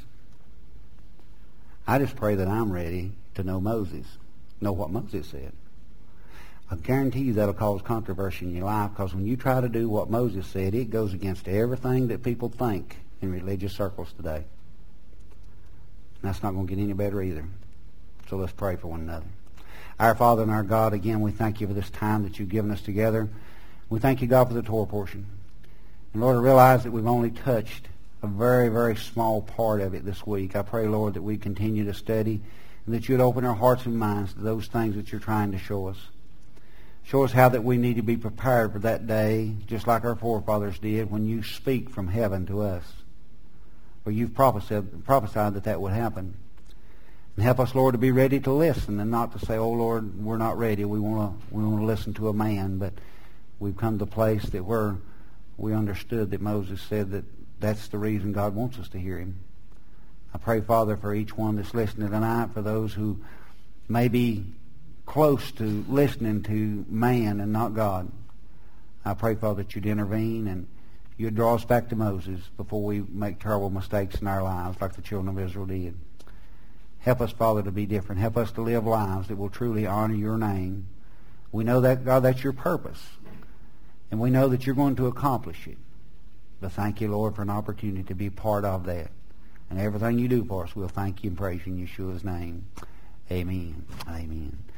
I just pray that I'm ready to know Moses, know what Moses said. I guarantee you that'll cause controversy in your life, because when you try to do what Moses said, it goes against everything that people think in religious circles today. And that's not going to get any better either. So let's pray for one another. Our Father and our God, again, we thank you for this time that you've given us together. We thank you, God, for the Torah portion. And Lord, I realize that we've only touched a very, very small part of it this week. I pray, Lord, that we continue to study and that you'd open our hearts and minds to those things that you're trying to show us. Show us how that we need to be prepared for that day, just like our forefathers did, when you speak from heaven to us. For you've prophesied, prophesied that that would happen. And help us, Lord, to be ready to listen and not to say, oh, Lord, we're not ready. We want to we want to listen to a man. But we've come to a place that where we understood that Moses said that that's the reason God wants us to hear him. I pray, Father, for each one that's listening tonight, for those who may be close to listening to man and not God. I pray, Father, that you'd intervene and you'd draw us back to Moses before we make terrible mistakes in our lives like the children of Israel did. Help us, Father, to be different. Help us to live lives that will truly honor your name. We know that, God, that's your purpose. And we know that you're going to accomplish it. But thank you, Lord, for an opportunity to be part of that. And everything you do for us, we'll thank you and praise you in Yeshua's name. Amen. Amen.